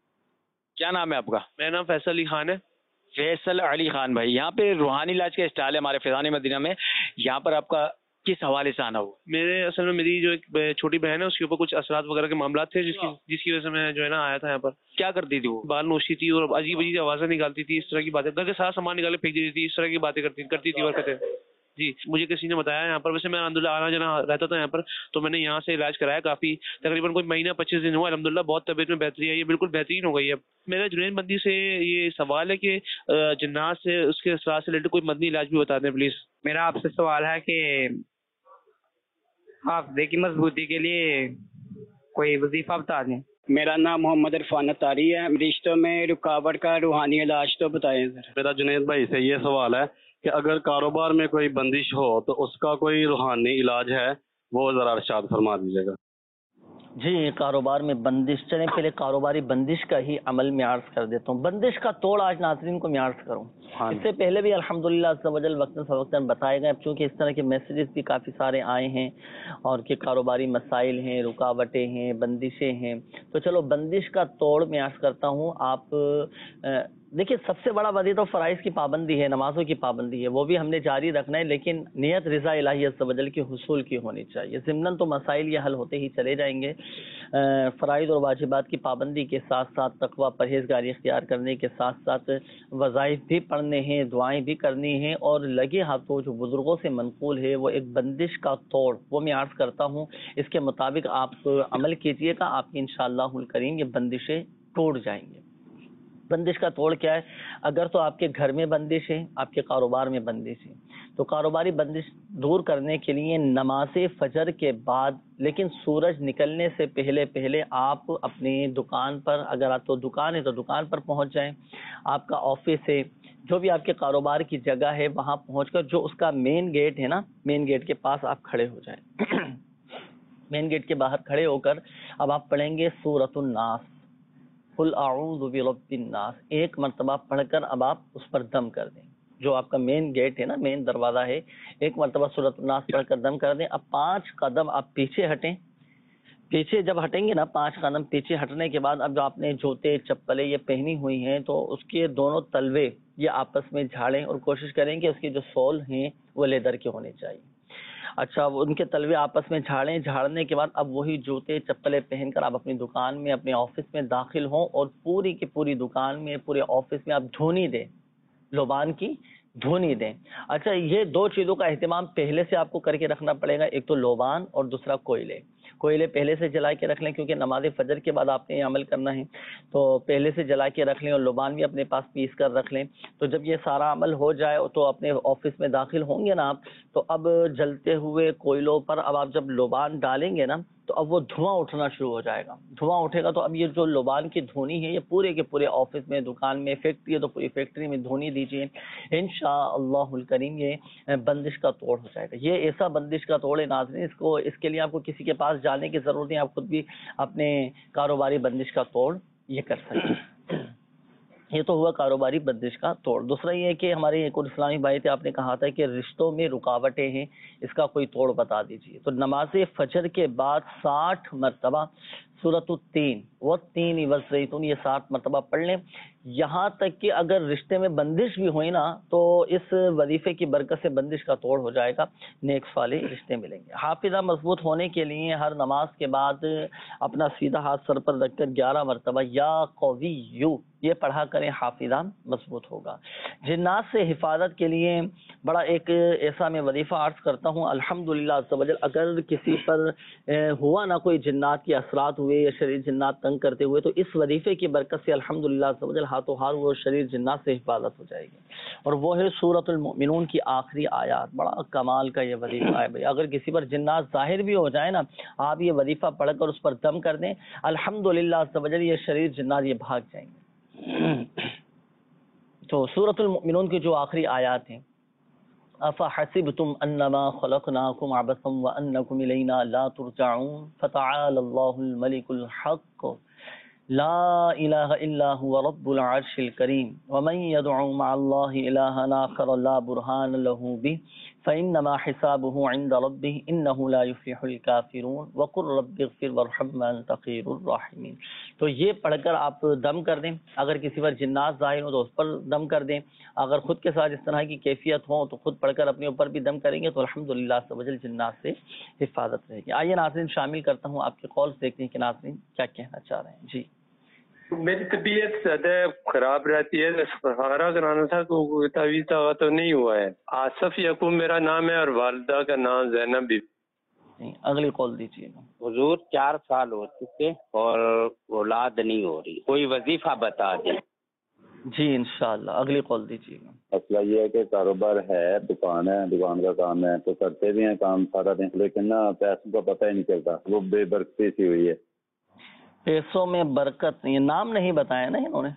کیا نام ہے آپ کا؟ میرا نام فیصل علی خان ہے. فیصل علی خان بھائی، یہاں پہ روحانی علاج کا اسٹال ہے ہمارے فیضان مدینہ میں. یہاں پر آپ کا کس حوالے سے آنا ہوا؟ میرے اصل میں میری جو ایک چھوٹی بہن ہے اس کے اوپر کچھ اثرات وغیرہ کے معاملات تھے جس کی جس کی وجہ سے میں جو ہے نا آیا تھا یہاں پر. کیا کرتی تھی وہ؟ بال نوچتی تھی اور عجیب عجیب آوازیں نکالتی تھی, اس طرح کی باتیں, گھر کے سارا سامان نکال کے پھینک دیتی تھی, اس طرح کی باتیں کرتی کرتی تھی حرکتیں. جی مجھے کسی نے بتایا یہاں پر, ویسے میں الحمد للہ آنا جانا رہتا تھا یہاں پر, تو میں نے یہاں سے علاج کرایا کافی, تقریباً کوئی مہینہ پچیس دن ہوا, الحمد للہ بہت طبیعت میں بہتری ہے, یہ بالکل بہترین ہو گئی ہے. میرا جنید بندی سے یہ سوال ہے کہ جنات سے اس کے اثرات سے ریلیٹڈ کوئی مدنی علاج بھی بتا دیں پلیز. میرا آپ سے سوال ہے کہ حافظے کی مضبوطی کے لیے کوئی وظیفہ بتا دیں. میرا نام محمد عرفان اتاری ہے. رشتوں میں رکاوٹ کا روحانی علاج تو بتائیں سر. میرا جنید بھائی سے یہ سوال ہے کہ اگر کاروبار میں کوئی بندش ہو تو اس کا کوئی روحانی علاج ہے, وہ ذرا ارشاد فرما دیجیے گا. جی کاروبار میں بندش, چلیں پہلے کاروباری بندش کا ہی عمل میں عرض کر دیتا ہوں. بندش کا توڑ آج ناظرین کو میں عرض کروں. اس سے پہلے بھی الحمدللہ عز و جل وقتاً فوقتاً بتائے گئے, چونکہ اس طرح کے میسیجز بھی کافی سارے آئے ہیں اور کہ کاروباری مسائل ہیں, رکاوٹیں ہیں, بندشیں ہیں. تو چلو بندش کا توڑ میں عرض کرتا ہوں. آپ دیکھیے سب سے بڑا وظیفہ تو فرائض کی پابندی ہے, نمازوں کی پابندی ہے, وہ بھی ہم نے جاری رکھنا ہے, لیکن نیت رضا الہی عز و جل کے حصول کی ہونی چاہیے. ضمناً تو مسائل یہ حل ہوتے ہی چلے جائیں گے. فرائض اور واجبات کی پابندی کے ساتھ ساتھ تقویٰ پرہیزگاری اختیار کرنے کے ساتھ ساتھ وظائف بھی پڑھنے ہیں, دعائیں بھی کرنی ہیں, اور لگے ہاتھوں جو بزرگوں سے منقول ہے وہ ایک بندش کا توڑ وہ میں عرض کرتا ہوں. اس کے مطابق آپ عمل کیجئے گا, آپ کی انشاءاللہ الکریم یہ بندشیں ٹوٹ جائیں گے. بندش کا توڑ کیا ہے؟ اگر تو آپ کے گھر میں بندش ہے, آپ کے کاروبار میں بندش ہے, تو کاروباری بندش دور کرنے کے لیے نماز فجر کے بعد لیکن سورج نکلنے سے پہلے پہلے آپ اپنی دکان پر, اگر آپ تو دکان ہے تو دکان پر پہنچ جائیں. آپ کا آفس ہے, جو بھی آپ کے کاروبار کی جگہ ہے, وہاں پہنچ کر جو اس کا مین گیٹ ہے نا, مین گیٹ کے پاس آپ کھڑے ہو جائیں. مین گیٹ کے باہر کھڑے ہو کر اب آپ پڑھیں گے سورۃ الناس, قل اعوذ برب الناس, ایک مرتبہ پڑھ کر اب آپ اس پر دم کر دیں. جو آپ کا مین گیٹ ہے نا, مین دروازہ ہے, ایک مرتبہ سورۃ الناس پڑھ کر دم کر دیں. اب پانچ قدم آپ پیچھے ہٹیں. پیچھے جب ہٹیں گے نا, پانچ قدم پیچھے ہٹنے کے بعد اب جو آپ نے جوتے چپلیں یہ پہنی ہوئی ہیں تو اس کے دونوں تلوے یہ آپس میں جھاڑیں اور کوشش کریں کہ اس کے جو سول ہیں وہ لیدر کے ہونے چاہیے. اچھا ان کے تلوے آپس میں جھاڑیں. جھاڑنے کے بعد اب وہی جوتے چپلیں پہن کر آپ اپنی دکان میں, اپنے آفس میں داخل ہوں اور پوری کی پوری دکان میں, پورے آفس میں آپ دھونی دیں, لوبان کی دھونی دیں. اچھا یہ دو چیزوں کا اہتمام پہلے سے آپ کو کر کے رکھنا پڑے گا, ایک تو لوبان اور دوسرا کوئلے. کوئلے پہلے سے جلا کے رکھ لیں کیونکہ نماز فجر کے بعد آپ نے یہ عمل کرنا ہے, تو پہلے سے جلا کے رکھ لیں, اور لوبان بھی اپنے پاس پیس کر رکھ لیں. تو جب یہ سارا عمل ہو جائے تو اپنے آفس میں داخل ہوں گے نا آپ, تو اب جلتے ہوئے کوئلوں پر اب آپ جب لوبان ڈالیں گے نا تو اب وہ دھواں اٹھنا شروع ہو جائے گا. دھواں اٹھے گا تو اب یہ جو لوبان کی دھونی ہے یہ پورے کے پورے آفس میں, دکان میں, فیکٹری ہے تو پوری فیکٹری میں دھونی دیجیے. انشاءاللہ الکریم یہ بندش کا توڑ ہو جائے گا. یہ ایسا بندش کا توڑ ہے ناظرین, اس کو اس کے لیے آپ کو کسی کے پاس جانے کی ضرورت نہیں, آپ خود بھی اپنے کاروباری بندش کا توڑ یہ کر سکتے ہیں. یہ تو ہوا کاروباری بندش کا توڑ. دوسرا یہ ہے کہ ہمارے ایک اور اسلامی بھائی تھے, آپ نے کہا تھا کہ رشتوں میں رکاوٹیں ہیں, اس کا کوئی توڑ بتا دیجیے. تو نماز فجر کے بعد ساٹھ مرتبہ سورۃ التین وہ تین وزیتون یہ ساٹھ مرتبہ پڑھ لیں. یہاں تک کہ اگر رشتے میں بندش بھی ہوئی نا تو اس وظیفے کی برکت سے بندش کا توڑ ہو جائے گا, نیک صالح رشتے ملیں گے. حافظہ مضبوط ہونے کے لیے ہر نماز کے بعد اپنا سیدھا ہاتھ سر پر رکھ کر گیارہ مرتبہ یا قویو یہ پڑھا کریں, حافظہ مضبوط ہوگا. جنات سے حفاظت کے لیے بڑا ایک ایسا میں وظیفہ عرض کرتا ہوں. الحمدللہ عز و جل اگر کسی پر ہوا نہ کوئی جنات کے اثرات ہوئے یا شریر جنات تنگ کرتے ہوئے تو اس وظیفے کی برکت سے الحمدللہ عز و جل ہاتھوں ہاتھ وہ شریر جنات سے حفاظت ہو جائے گی. اور وہ ہے سورۃ المؤمنون کی آخری آیات. بڑا کمال کا یہ وظیفہ ہے بھائی. اگر کسی پر جنات ظاہر بھی ہو جائے نا, آپ یہ وظیفہ پڑھ کر اس پر دم کر دیں, الحمدللہ عز و جل یہ شریر جنات یہ بھاگ جائیں گے. تو سورۃ المؤمنون کی جو آخری آیات ہیں, افحسبتم انما خلقناکم عبثا وانکم الینا لا ترجعون فتعالی اللہ الملک الحق لا الہ الا هو رب العرش الکریم ومن يدعو مع اللہ الہا آخر لا برہان له به فإنما حسابه عند ربه إنه لا يفلح الكافرون وقل رب اغفر وارحم وأنت خير الراحمين. تو یہ پڑھ کر آپ دم کر دیں. اگر کسی پر جنات ظاہر ہو تو اس پر دم کر دیں. اگر خود کے ساتھ اس طرح کی کیفیت ہو تو خود پڑھ کر اپنے اوپر بھی دم کریں گے تو الحمدللہ عز و جل جنات سے حفاظت رہے گی. آئیے ناظرین شامل کرتا ہوں آپ کے کالز، دیکھتے ہیں کہ ناظرین کیا کہنا چاہ رہے ہیں. جی میری طبیعت زیادہ خراب رہتی ہے، استخارہ کرانا تھا تو کوئی تعویذ طاقہ تو نہیں ہوا ہے. آصف یعقوب میرا نام ہے اور والدہ کا نام زینب بی. اگلی کال دیجیے. حضور چار سال ہو چکے اور اولاد نہیں ہو رہی، کوئی وظیفہ بتا دیں. جی انشاءاللہ اگلی کال دیجیے گا. مسئلہ یہ ہے کہ کاروبار ہے، دکان ہے، دکان کا کام ہے تو کرتے بھی ہیں کام سارا دن، لیکن نا پیسوں کا پتہ ہی نہیں چلتا، وہ بے برکتی سی ہوئی ہے. پیسوں میں برکت نہیں، نام نہیں بتایا نا انہوں نے،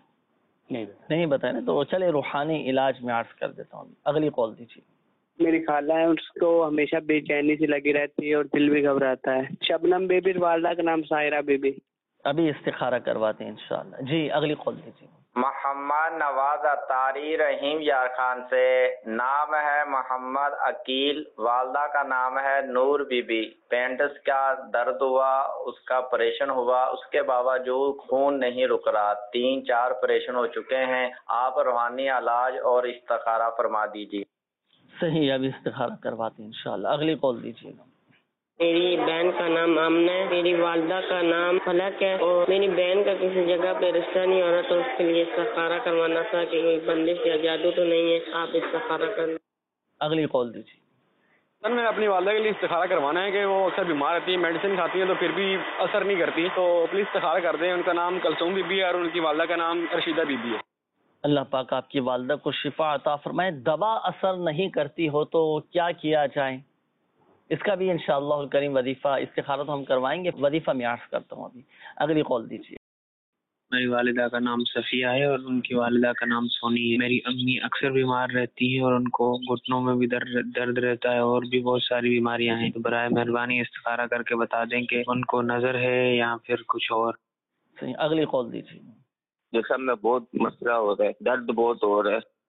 نہیں بتایا نا، تو چلے روحانی علاج میں عرض کر دیتا ہوں. اگلی کال دیجیے. میری خالہ ہے، اس کو ہمیشہ بے چینی سی لگی رہتی ہے اور دل بھی گھبراتا ہے. شبنم بی بی، والدہ کا نام سائرہ بی بی. ابھی استخارہ کرواتے ہیں انشاءاللہ. جی اگلی کال دیجیے. محمد نواز اتاری رحیم یار خان سے، نام ہے محمد عقیل، والدہ کا نام ہے نور بی بی. پینٹس کا درد ہوا، اس کا آپریشن ہوا، اس کے باوجود خون نہیں رک رہا. تین چار آپریشن ہو چکے ہیں. آپ روحانی علاج اور استخارہ فرما دیجیے. صحیح، ابھی استخارہ کرواتے ہیں انشاءاللہ. اگلی کال دیجیے گا. میری بہن کا نام آمنہ ہے، میری والدہ کا نام فلک ہے اور میری بہن کا کسی جگہ پہ رشتہ نہیں ہو رہا تو اس کے لیے استخارہ کروانا تھا کہ کوئی بندش یا جادو تو نہیں ہے، آپ استخارہ کر. اگلی کال دیجیے. سر میں اپنی والدہ کے لیے استخارہ کروانا ہے کہ وہ اکثر بیمار رہتی ہے، میڈیسن کھاتی ہیں تو پھر بھی اثر نہیں کرتی، تو پلیز استخارہ کر دیں. ان کا نام کلثوم بی بی ہے اور ان کی والدہ کا نام رشیدہ بی بی ہے. اللہ پاک آپ کی والدہ کو شفا عطا فرمائے. دوا اثر نہیں کرتی ہو تو کیا کیا جائے؟ اس کا بھی انشاءاللہ الکریم وظیفہ استخارہ تو ہم کروائیں گے، وظیفہ میں عرض کرتا ہوں. ابھی اگلی کال دیجیے. میری والدہ کا نام صفیہ ہے اور ان کی والدہ کا نام سونی ہے. میری امی اکثر بیمار رہتی ہیں اور ان کو گھٹنوں میں بھی درد درد رہتا ہے اور بھی بہت ساری بیماریاں ہیں. تو برائے مہربانی استخارہ کر کے بتا دیں کہ ان کو نظر ہے یا پھر کچھ اور. صحیح، اگلی کال دیجیے. جسم میں بہت مسئلہ ہو رہا ہے، درد بہت ہو رہا ہے.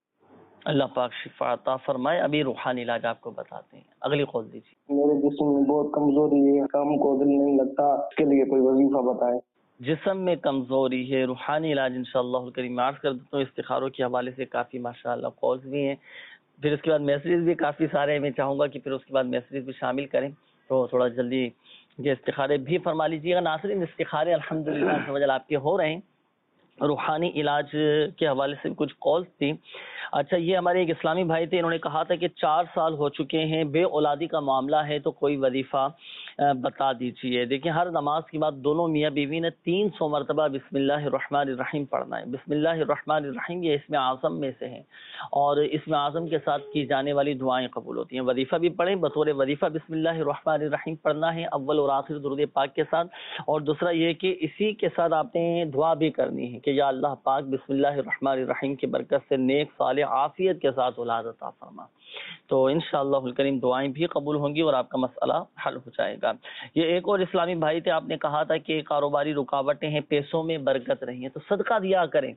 اللہ پاک شفا عطا فرمائے. ابھی روحانی علاج آپ کو بتاتے ہیں. اگلی کال دیجیے. میرے جسم میں بہت کمزوری ہے، کام کو دل نہیں لگتا، اس کے لیے کوئی وظیفہ بتائیں. جسم میں کمزوری ہے، روحانی علاج انشاءاللہ الکریم عرض کر دیتا ہوں. استخاروں کے حوالے سے کافی ماشاءاللہ کالز بھی ہیں، پھر اس کے بعد میسیجز بھی کافی سارے ہیں. میں چاہوں گا کہ پھر اس کے بعد میسیجز بھی شامل کریں تو تھوڑا جلدی یہ استخارے بھی فرما لیجیے گا. ناظرین استخارے الحمدللہ آپ کے ہو رہے ہیں. روحانی علاج کے حوالے سے کچھ کالز تھی. اچھا، یہ ہمارے ایک اسلامی بھائی تھے، انہوں نے کہا تھا کہ چار سال ہو چکے ہیں، بے اولادی کا معاملہ ہے تو کوئی وظیفہ بتا دیجیے. دیکھیں ہر نماز کے بعد دونوں میاں بیوی نے تین سو مرتبہ بسم اللہ الرحمن الرحیم پڑھنا ہے. بسم اللہ الرحمن الرحیم یہ اسم اعظم میں سے ہے اور اسم اعظم کے ساتھ کی جانے والی دعائیں قبول ہوتی ہیں. وظیفہ بھی پڑھیں، بطور وظیفہ بسم اللہ الرحمن الرحیم پڑھنا ہے اول اور آخر درود پاک کے ساتھ. اور دوسرا یہ کہ اسی کے ساتھ آپ نے دعا بھی کرنی ہے کہ یا اللہ پاک بسم اللہ الرحمن الرحیم کی برکت سے نیک صالح عافیت کے ساتھ اولاد عطا فرما. تو انشاءاللہ الکریم دعائیں بھی قبول ہوں گی اور آپ کا مسئلہ حل ہو جائے گا. یہ ایک اور اسلامی بھائی تھے، آپ نے کہا تھا کہ کاروباری رکاوٹیں ہیں، پیسوں میں برکت نہیں ہے تو صدقہ دیا کریں،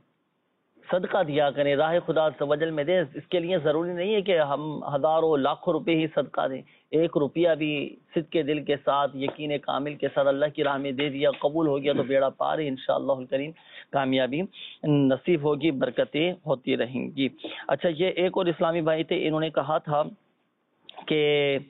صدقہ دیا کریں، راہ خدا عز و جل میں دیں. اس کے لیے ضروری نہیں ہے کہ ہم ہزاروں لاکھوں روپے ہی صدقہ دیں. ایک روپیہ بھی صدق کے دل کے ساتھ، یقین کامل کے ساتھ اللہ کی راہ میں دے دیا، قبول ہو گیا تو بیڑا پار ہے. انشاءاللہ الکریم کامیابی نصیب ہوگی، برکتیں ہوتی رہیں گی. اچھا، یہ ایک اور اسلامی بھائی تھے، انہوں نے کہا تھا کہ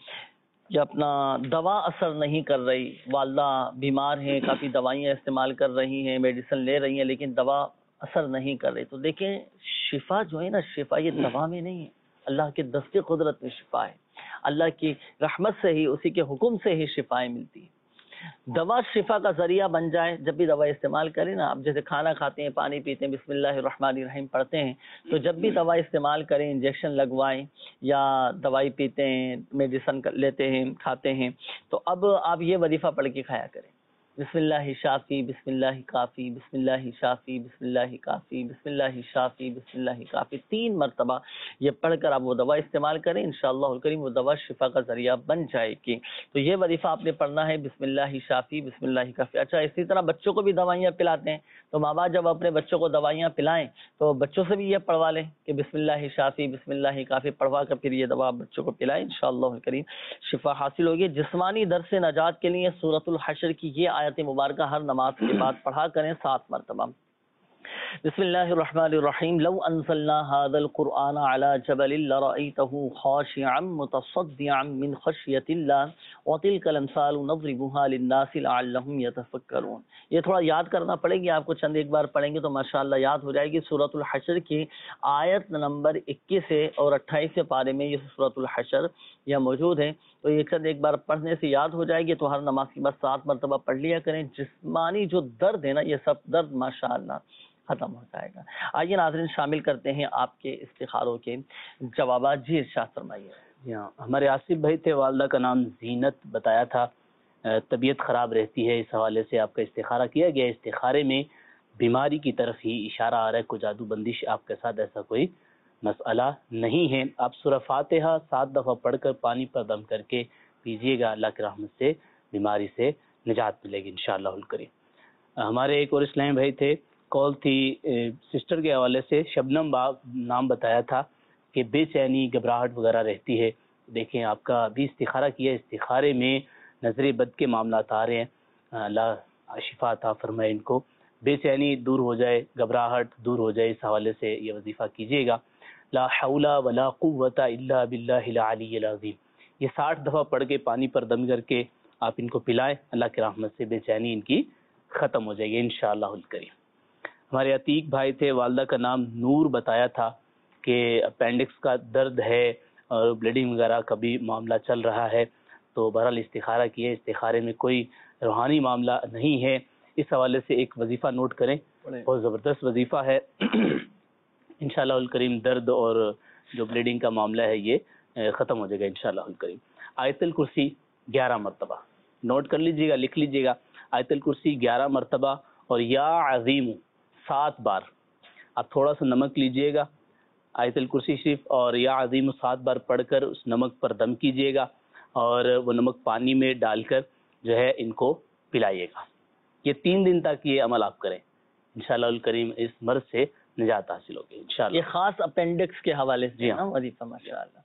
یہ اپنا دوا اثر نہیں کر رہی، والدہ بیمار ہیں، کافی دوائیاں استعمال کر رہی ہیں، میڈیسن لے رہی ہیں لیکن دوا اثر نہیں کر رہی. تو دیکھیں شفا جو ہے نا، شفا یہ دوا میں نہیں ہے، اللہ کے دست قدرت میں شفا ہے. اللہ کی رحمت سے ہی، اسی کے حکم سے ہی شفائیں ملتی ہیں. دوا شفا کا ذریعہ بن جائے. جب بھی دوا استعمال کریں نا، آپ جیسے کھانا کھاتے ہیں، پانی پیتے ہیں، بسم اللہ الرحمن الرحیم پڑھتے ہیں، تو جب بھی دوا استعمال کریں، انجیکشن لگوائیں یا دوائی پیتے ہیں، میڈیسن لیتے ہیں، کھاتے ہیں، تو اب آپ یہ وظیفہ پڑھ کے کھایا کریں. بسم اللہ شافی، بسم اللہ کافی، بسم اللہ شافی، بسم اللہ کافی، بسم اللہ شافی، بسم اللہ کافی، تین مرتبہ یہ پڑھ کر آپ وہ دوا استعمال کریں، انشاءاللہ الکریم وہ دوا شفا کا ذریعہ بن جائے گی۔ تو یہ وظیفہ آپ نے پڑھنا ہے، بسم اللہ شافی، بسم اللہ کافی۔ اچھا، اسی طرح بچوں کو بھی دوائیاں پلاتے ہیں، تو ماں باپ جب اپنے بچوں کو دوائیاں پلائیں تو بچوں سے بھی یہ پڑھوا لیں کہ بسم اللہ شافی، بسم اللہ کافی پڑھوا کر پھر یہ دوا بچوں کو پلائیں، انشاءاللہ الکریم شفا حاصل ہوگی۔ جسمانی درد سے نجات کے لیے سورۃ الحشر کی یہ آیت مبارکہ ہر نماز کے بعد پڑھا کریں سات مرتبہ۔ بسم اللہ الرحمن الرحیم، لو انزلنا هذا القرآن على جبل لرأيته خاشعا متصدعا من خشیۃ اللہ وتلك الامثال نضربها للناس لعلهم يتفکرون۔ یہ تھوڑا یاد کرنا پڑے گی آپ کو، چند ایک بار پڑھیں گے تو ماشاءاللہ یاد ہو جائے گی۔ سورۃ الحشر کی آیت نمبر اکیس اور اٹھائیس پارے میں یہ سورۃ الحشر یہ موجود ہے، تو یہ چند ایک بار پڑھنے سے یاد ہو جائے گی، تو ہر نماز کے بعد سات مرتبہ پڑھ لیا کریں۔ جسمانی جو درد ہے نا، یہ سب درد ماشاءاللہ ختم ہو جائے گا۔ آئیے ناظرین شامل کرتے ہیں آپ کے استخاروں کے جوابات۔ جی ارشاد فرمائیے۔ جی ہاں، ہمارے آصف بھائی تھے، والدہ کا نام زینت بتایا تھا، طبیعت خراب رہتی ہے، اس حوالے سے آپ کا استخارہ کیا گیا۔ استخارے میں بیماری کی طرف ہی اشارہ آ رہا ہے، کوئی جادو بندش آپ کے ساتھ ایسا کوئی مسئلہ نہیں ہے۔ آپ سورہ فاتحہ سات دفعہ پڑھ کر پانی پر دم کر کے پیجیے گا، اللہ کی رحمت سے بیماری سے نجات ملے گی انشاءاللہ الکریم۔ ہمارے ایک اور اسلامی بھائی تھے، کال تھی سسٹر کے حوالے سے، شبنم باغ نام بتایا تھا کہ بے چینی گھبراہٹ وغیرہ رہتی ہے۔ دیکھیں آپ کا بھی استخارہ کیا، استخارے میں نظر بد کے معاملات آ رہے ہیں، اللہ شفا عطا فرمائے ان کو، بے چینی دور ہو جائے، گھبراہٹ دور ہو جائے، اس حوالے سے یہ وظیفہ کیجیے گا۔ لا حول ولا قوت الا باللہ العلی العظیم، یہ ساٹھ دفعہ پڑھ کے پانی پر دم کر کے آپ ان کو پلائیں، اللہ کی رحمت سے بے چینی ان کی ختم ہو جائے گی انشاءاللہ الکریم۔ ہمارے عتیق بھائی تھے، والدہ کا نام نور بتایا تھا کہ اپینڈکس کا درد ہے اور بلیڈنگ وغیرہ کا بھی معاملہ چل رہا ہے، تو بہرحال استخارہ کیے، استخارے میں کوئی روحانی معاملہ نہیں ہے۔ اس حوالے سے ایک وظیفہ نوٹ کریں، بہت زبردست وظیفہ ہے انشاءاللہ الکریم، درد اور جو بلیڈنگ کا معاملہ ہے یہ ختم ہو جائے گا انشاءاللہ الکریم۔ آیت الکرسی گیارہ مرتبہ نوٹ کر لیجیے گا، لکھ لیجیے گا، آیت الکرسی گیارہ مرتبہ اور یا عظیم سات بار۔ آپ تھوڑا سا نمک لیجئے گا، آیت الکرسی شریف اور یا عظیم سات بار پڑھ کر اس نمک پر دم کیجئے گا اور وہ نمک پانی میں ڈال کر جو ہے ان کو پلائیے گا۔ یہ تین دن تک یہ عمل آپ کریں، انشاءاللہ الکریم اس مرض سے نجات حاصل ہوگی انشاءاللہ۔ یہ خاص اپینڈکس کے حوالے سے جی ہاں وظیفہ ماشاءاللہ۔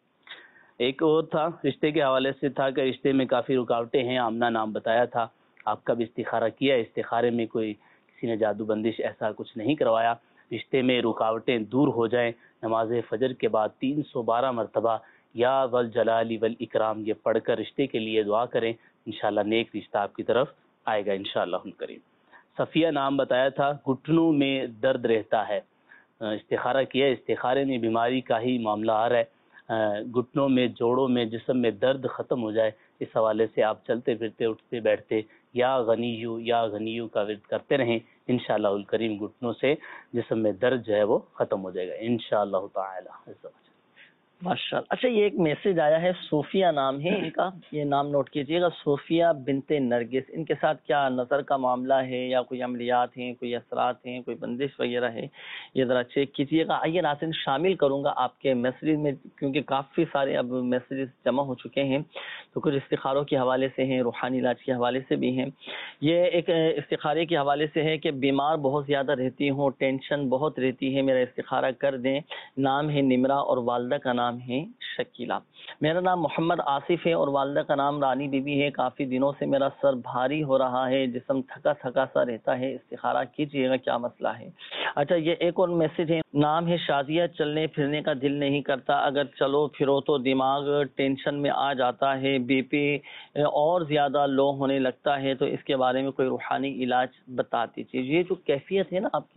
ایک اور تھا رشتے کے حوالے سے تھا کہ رشتے میں کافی رکاوٹیں ہیں، آمنہ نام بتایا تھا، آپ کا بھی استخارہ کیا، استخارے میں کوئی کسی نے جادو بندش ایسا کچھ نہیں کروایا، رشتے میں رکاوٹیں دور ہو جائیں، نماز فجر کے بعد تین سو بارہ مرتبہ یا والجلال والاکرام یہ پڑھ کر رشتے کے لیے دعا کریں، انشاءاللہ نیک رشتہ آپ کی طرف آئے گا انشاءاللہ الکریم۔ صفیہ نام بتایا تھا، گھٹنوں میں درد رہتا ہے، استخارہ کیا، استخارے میں بیماری کا ہی معاملہ آ رہا ہے، گھٹنوں میں، جوڑوں میں، جسم میں درد ختم ہو جائے، اس حوالے سے آپ چلتے پھرتے اٹھتے بیٹھتے یا غنیو یا غنیو کا ورد کرتے رہیں، انشاءاللہ الکریم گھٹنوں سے جسم میں درد جو ہے وہ ختم ہو جائے گا انشاءاللہ تعالی۔ ماشاءاللہ۔ اچھا، یہ ایک میسج آیا ہے، صوفیہ نام ہے ان کا، یہ نام نوٹ کیجئے گا، صوفیہ بنت نرگس، ان کے ساتھ کیا نظر کا معاملہ ہے یا کوئی عملیات ہیں، کوئی اثرات ہیں، کوئی بندش وغیرہ ہے، یہ ذرا چیک کیجئے گا۔ آئیے ناظرین شامل کروں گا آپ کے میسیج میں، کیونکہ کافی سارے اب میسیجز جمع ہو چکے ہیں، تو کچھ استخاروں کے حوالے سے ہیں، روحانی علاج کے حوالے سے بھی ہیں۔ یہ ایک استخارے کے حوالے سے ہے کہ بیمار بہت زیادہ رہتی ہوں، ٹینشن بہت رہتی ہے، میرا استخارہ کر دیں۔ نام ہے نمرہ اور والدہ کا نام ہے شکیلہ۔ میرا نام محمد آصف ہے اور والدہ کا نام رانی بی بی ہے۔ کافی دنوں سے میرا سر بھاری ہو رہا ہے، جسم تھکا تھکا سا رہتا ہے، استخارہ کیجیے گا، کیا مسئلہ ہے۔ اچھا، یہ ایک اور میسج ہے، نام ہے شازیہ، چلنے پھرنے کا دل نہیں کرتا، اگر چلو پھرو تو دماغ ٹینشن میں آ جاتا ہے، بی پی اور زیادہ لو ہونے لگتا ہے، تو اس کے بارے میں کوئی روحانی علاج بتا دیجیے۔ یہ جو کیفیت ہے نا آپ کی،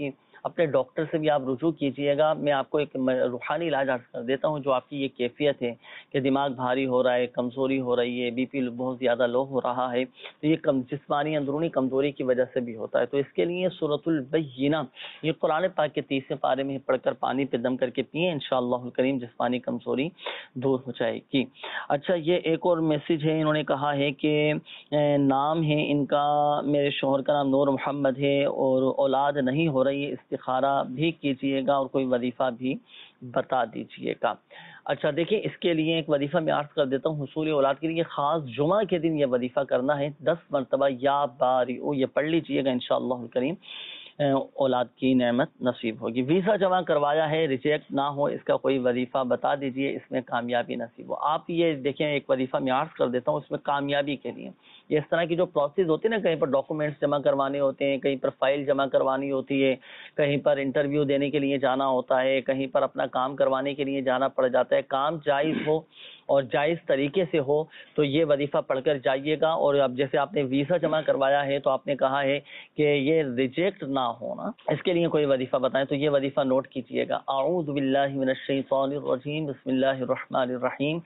اپنے ڈاکٹر سے بھی آپ رجوع کیجیے گا. میں آپ کو ایک روحانی علاج عرض کر دیتا ہوں. جو آپ کی یہ کیفیت ہے کہ دماغ بھاری ہو رہا ہے, کمزوری ہو رہی ہے, بی پی بہت زیادہ لو ہو رہا ہے, تو یہ کم جسمانی اندرونی کمزوری کی وجہ سے بھی ہوتا ہے. تو اس کے لیے سورۃ البینہ یہ قرآن پاک کے تیسرے پارے میں پڑھ کر پانی پہ دم کر کے پئیں, انشاءاللہ الکریم جسمانی کمزوری دور ہو جائے گی. اچھا, یہ ایک اور میسج ہے. انہوں نے کہا ہے کہ نام ہے ان کا, میرے شوہر کا نام نور محمد ہے اور اولاد نہیں ہو رہی ہے, استخارہ بھی کیجیے گا اور کوئی وظیفہ بھی بتا دیجیے گا. اچھا دیکھیں, اس کے لیے ایک وظیفہ میں عرض کر دیتا ہوں. حصول اولاد کے لیے خاص جمعہ کے دن یہ وظیفہ کرنا ہے, دس مرتبہ یا باری او یہ پڑھ لیجیے گا, انشاءاللہ الکریم اولاد کی نعمت نصیب ہوگی. ویزا جمع کروایا ہے, ریجیکٹ نہ ہو, اس کا کوئی وظیفہ بتا دیجئے, اس میں کامیابی نصیب ہو. آپ یہ دیکھیں, ایک وظیفہ میں عرض کر دیتا ہوں, اس میں کامیابی کے لیے یہ اس طرح کی جو پروسیس ہوتی ہے نا, کہیں پر ڈاکومنٹس جمع کروانے ہوتے ہیں, کہیں پر فائل جمع کروانی ہوتی ہے, کہیں پر انٹرویو دینے کے لیے جانا ہوتا ہے, کہیں پر اپنا کام کروانے کے لیے جانا پڑ جاتا ہے. کام جائز ہو اور جائز طریقے سے ہو تو یہ وظیفہ پڑھ کر جائیے گا. اور اب جیسے آپ نے ویزا جمع کروایا ہے تو آپ نے کہا ہے کہ یہ ریجیکٹ نہ ہونا, اس کے لیے کوئی وظیفہ بتائیں, تو یہ وظیفہ نوٹ کیجئے گا. اعوذ باللہ من الشیطان الرجیم, بسم اللہ الرحمن الرحیم,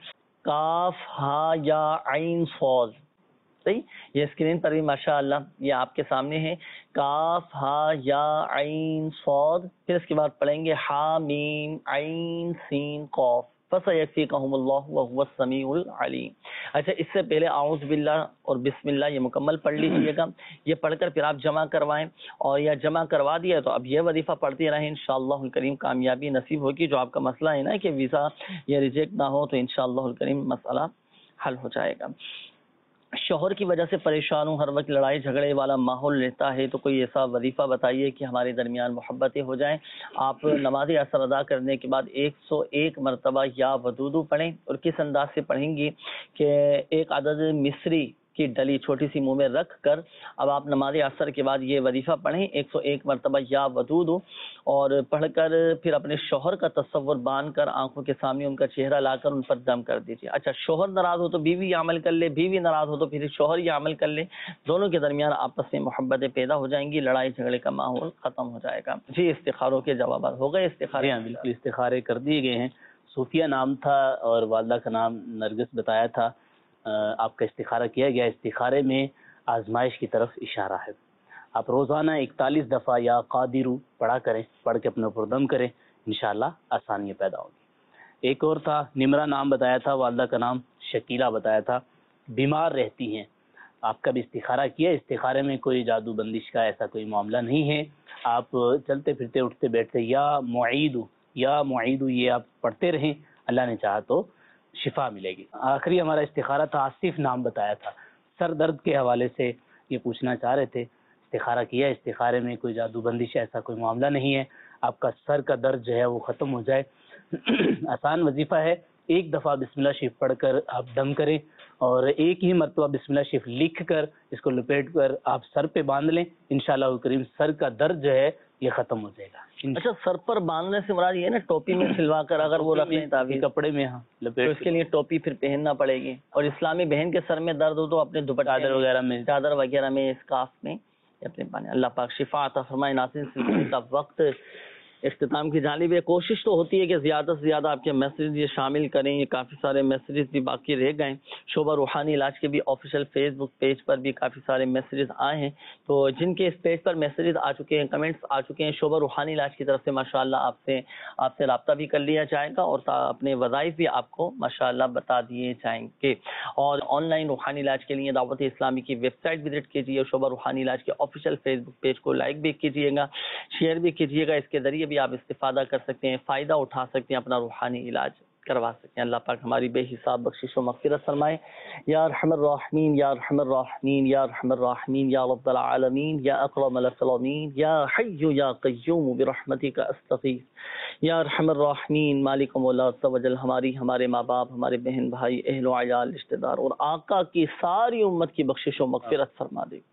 کاف ہا یا عین صاد. صحیح, یہ اسکرین پر بھی ماشاء اللہ یہ آپ کے سامنے ہے. کاف ہا یا عین صاد, پھر اس کے بعد پڑھیں گے ہا میم عین سین قاف, فَسَيَكْفِيكَهُمُ اللَّهُ وَهُوَ السَّمِيعُ الْعَلِيمُ. اچھا, اس سے پہلے اعوذ باللہ اور بسم اللہ یہ مکمل پڑھ لیجیے گا. یہ پڑھ کر پھر آپ جمع کروائیں, اور یا جمع کروا دیا تو اب یہ وظیفہ پڑھتے رہیں, انشاءاللہ الکریم کامیابی نصیب ہوگی. جو آپ کا مسئلہ ہے نا کہ ویزا یہ ریجیکٹ نہ ہو, تو انشاءاللہ الکریم مسئلہ حل ہو جائے گا. شوہر کی وجہ سے پریشان ہوں, ہر وقت لڑائی جھگڑے والا ماحول رہتا ہے, تو کوئی ایسا وظیفہ بتائیے کہ ہمارے درمیان محبتیں ہو جائیں. آپ نماز عصر ادا کرنے کے بعد ایک سو ایک مرتبہ یا ودودو پڑھیں, اور کس انداز سے پڑھیں گی کہ ایک عدد مصری کی ڈلی چھوٹی سی منہ میں رکھ کر اب آپ نماز عصر کے بعد یہ وظیفہ پڑھیں ایک سو ایک مرتبہ یا ودودو, اور پڑھ کر پھر اپنے شوہر کا تصور باندھ کر آنکھوں کے سامنے ان کا چہرہ لا کر ان پر دم کر دیجیے. اچھا, شوہر ناراض ہو تو بیوی یہ عمل کر لے, بیوی ناراض ہو تو پھر شوہر یہ عمل کر لے, دونوں کے درمیان آپس میں محبتیں پیدا ہو جائیں گی, لڑائی جھگڑے کا ماحول ختم ہو جائے گا. جی, استخاروں کے جوابات ہو گئے. استخارے بالکل استخارے کر دیے گئے ہیں. صوفیہ نام تھا اور والدہ کا نام نرگس بتایا تھا. آپ کا استخارہ کیا گیا. استخارے میں آزمائش کی طرف اشارہ ہے. آپ روزانہ اکتالیس دفعہ یا قادرو پڑھا کریں, پڑھ کے اپنے اوپر دم کریں, انشاءاللہ آسانیاں پیدا ہوگی. ایک اور تھا, نمرہ نام بتایا تھا, والدہ کا نام شکیلہ بتایا تھا, بیمار رہتی ہیں. آپ کا بھی استخارہ کیا. استخارے میں کوئی جادو بندش کا ایسا کوئی معاملہ نہیں ہے. آپ چلتے پھرتے اٹھتے بیٹھتے یا معیدو یا معیدو یہ آپ پڑھتے رہیں, اللہ نے چاہا تو شفا ملے گی. آخری ہمارا استخارہ تھا, آصف نام بتایا تھا, سر درد کے حوالے سے یہ پوچھنا چاہ رہے تھے. استخارہ کیا. استخارے میں کوئی جادو بندش ایسا کوئی معاملہ نہیں ہے. آپ کا سر کا درد جو ہے وہ ختم ہو جائے. آسان وظیفہ ہے, ایک دفعہ بسم اللہ شریف پڑھ کر آپ دم کریں, اور ایک ہی مرتبہ بسم اللہ شریف لکھ کر اس کو لپیٹ کر آپ سر پہ باندھ لیں, انشاءاللہ کریم سر کا درد جو ہے یہ ختم ہو جائے گا. اچھا, سر پر باندھنے سے مراد یہ نا ٹوپی میں سلوا کر اگر وہ رکھ لیں تعویذ کپڑے میں, ہاں لپیٹ, تو اس کے لیے ٹوپی پھر پہننا پڑے گی. اور اسلامی بہن کے سر میں درد ہو تو اپنے دوپٹہ چادر وغیرہ میں چادر وغیرہ میں اسکارف میں اپنے پانے. اللہ پاک شفا عطا فرمائے. ناظرین, سلسلے کا وقت اختتام کی جانب ہے. کوشش تو ہوتی ہے کہ زیادہ سے زیادہ آپ کے میسیج یہ شامل کریں. یہ کافی سارے میسیجز بھی باقی رہ گئے. شعبہ روحانی علاج کے بھی آفیشیل فیس بک پیج پر بھی کافی سارے میسیجز آئے ہیں. تو جن کے اس پیج پر میسیجز آ چکے ہیں, کمنٹس آ چکے ہیں, شعبہ روحانی علاج کی طرف سے ماشاءاللہ آپ سے آپ سے رابطہ بھی کر لیا جائے گا, اور اپنے وظائف بھی آپ کو ماشاءاللہ بتا دیے جائیں گے. اور آن لائن روحانی علاج کے لیے دعوت اسلامی کی ویب سائٹ وزٹ کیجیے. شعبہ روحانی علاج کے آفیشیل فیس بک پیج کو لائک بھی کیجیے گا, شیئر بھی کیجیے گا. اس کے ذریعے بھی آپ استفادہ کر سکتے ہیں, فائدہ اٹھا سکتے ہیں, اپنا روحانی علاج کروا سکتے ہیں. اللہ پاک ہماری بے حساب بخشش و مغفرت فرمائے. یا ارحم الراحمین یا ارحم الراحمین یا ارحم الراحمین یا رب العالمین یا اکرم الاکرمین یا حی یا قیوم برحمتک استغیث یا ارحم الراحمین. مالک مولا عز و جل ہماری, ہمارے ماں باپ, ہمارے بہن بھائی, اہل و عیال, رشتہ دار اور آقا کی ساری امت کی بخشش و مغفرت فرما دے.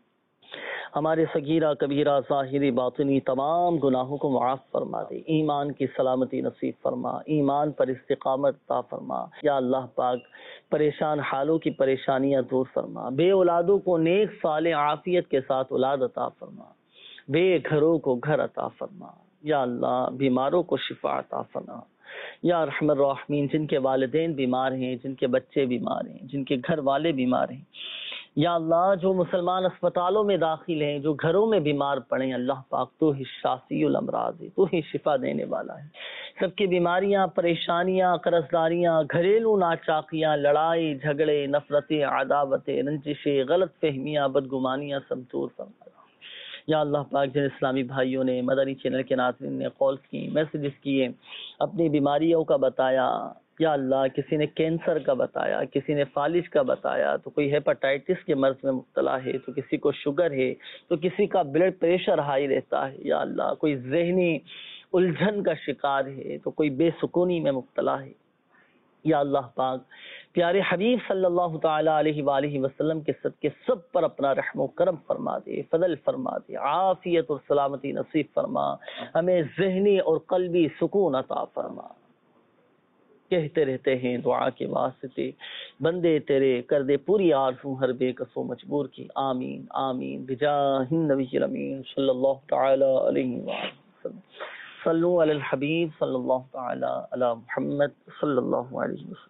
ہمارے صغیرہ کبیرہ ظاہری باطنی تمام گناہوں کو معاف فرما دے. ایمان کی سلامتی نصیب فرما, ایمان پر استقامت عطا فرما. یا اللہ پاک پریشان حالوں کی پریشانیاں دور فرما. بے اولادوں کو نیک صالح عافیت کے ساتھ اولاد عطا فرما. بے گھروں کو گھر عطا فرما یا اللہ، بیماروں کو شفا عطا فرما یا ارحم الراحمین، جن کے والدین بیمار ہیں، جن کے بچے بیمار ہیں، جن کے گھر والے بیمار ہیں، یا اللہ جو مسلمان اسپتالوں میں داخل ہیں، جو گھروں میں بیمار پڑے ہیں، اللہ پاک تو ہی شافی الامراض ہے، تو ہی شفا دینے والا ہے۔ سب کی بیماریاں، پریشانیاں، قرضداریاں، گھریلو ناچاکیاں، لڑائی جھگڑے، نفرتیں، عداوتیں، رنجشیں، غلط فہمیاں، بدگمانیاں سب دور فرما یا اللہ پاک۔ جن اسلامی بھائیوں نے، مدنی چینل کے ناظرین نے کالز کی، میسیجز کیے، اپنی بیماریوں کا بتایا یا اللہ، کسی نے کینسر کا بتایا، کسی نے فالج کا بتایا، تو کوئی ہیپاٹائٹس کے مرض میں مبتلا ہے، تو کسی کو شوگر ہے، تو کسی کا بلڈ پریشر ہائی رہتا ہے یا اللہ، کوئی ذہنی الجھن کا شکار ہے، تو کوئی بے سکونی میں مبتلا ہے یا اللہ پاک۔ پیارے حبیب صلی اللہ تعالی علیہ وآلہ وسلم کے صدقے سب پر اپنا رحم و کرم فرما دے، فضل فرما دے، عافیت اور سلامتی نصیب فرما، ہمیں ذہنی اور قلبی سکون عطا فرما۔ کہتے رہتے ہیں دعا کے واسطے، بندے تیرے کر دے پوری آرزو ہر بے کسو مجبور کی، آمین آمین بجاہ النبی الامین صلی اللہ تعالی علیہ وآلہ وسلم۔ صلو علی الحبیب صلی اللہ تعالی علی محمد صلی اللہ علیہ وسلم۔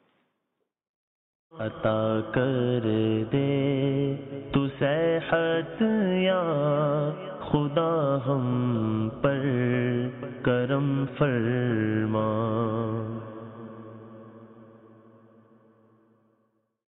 عطا کر دے تو صحت یا خدا ہم پر کرم فرما۔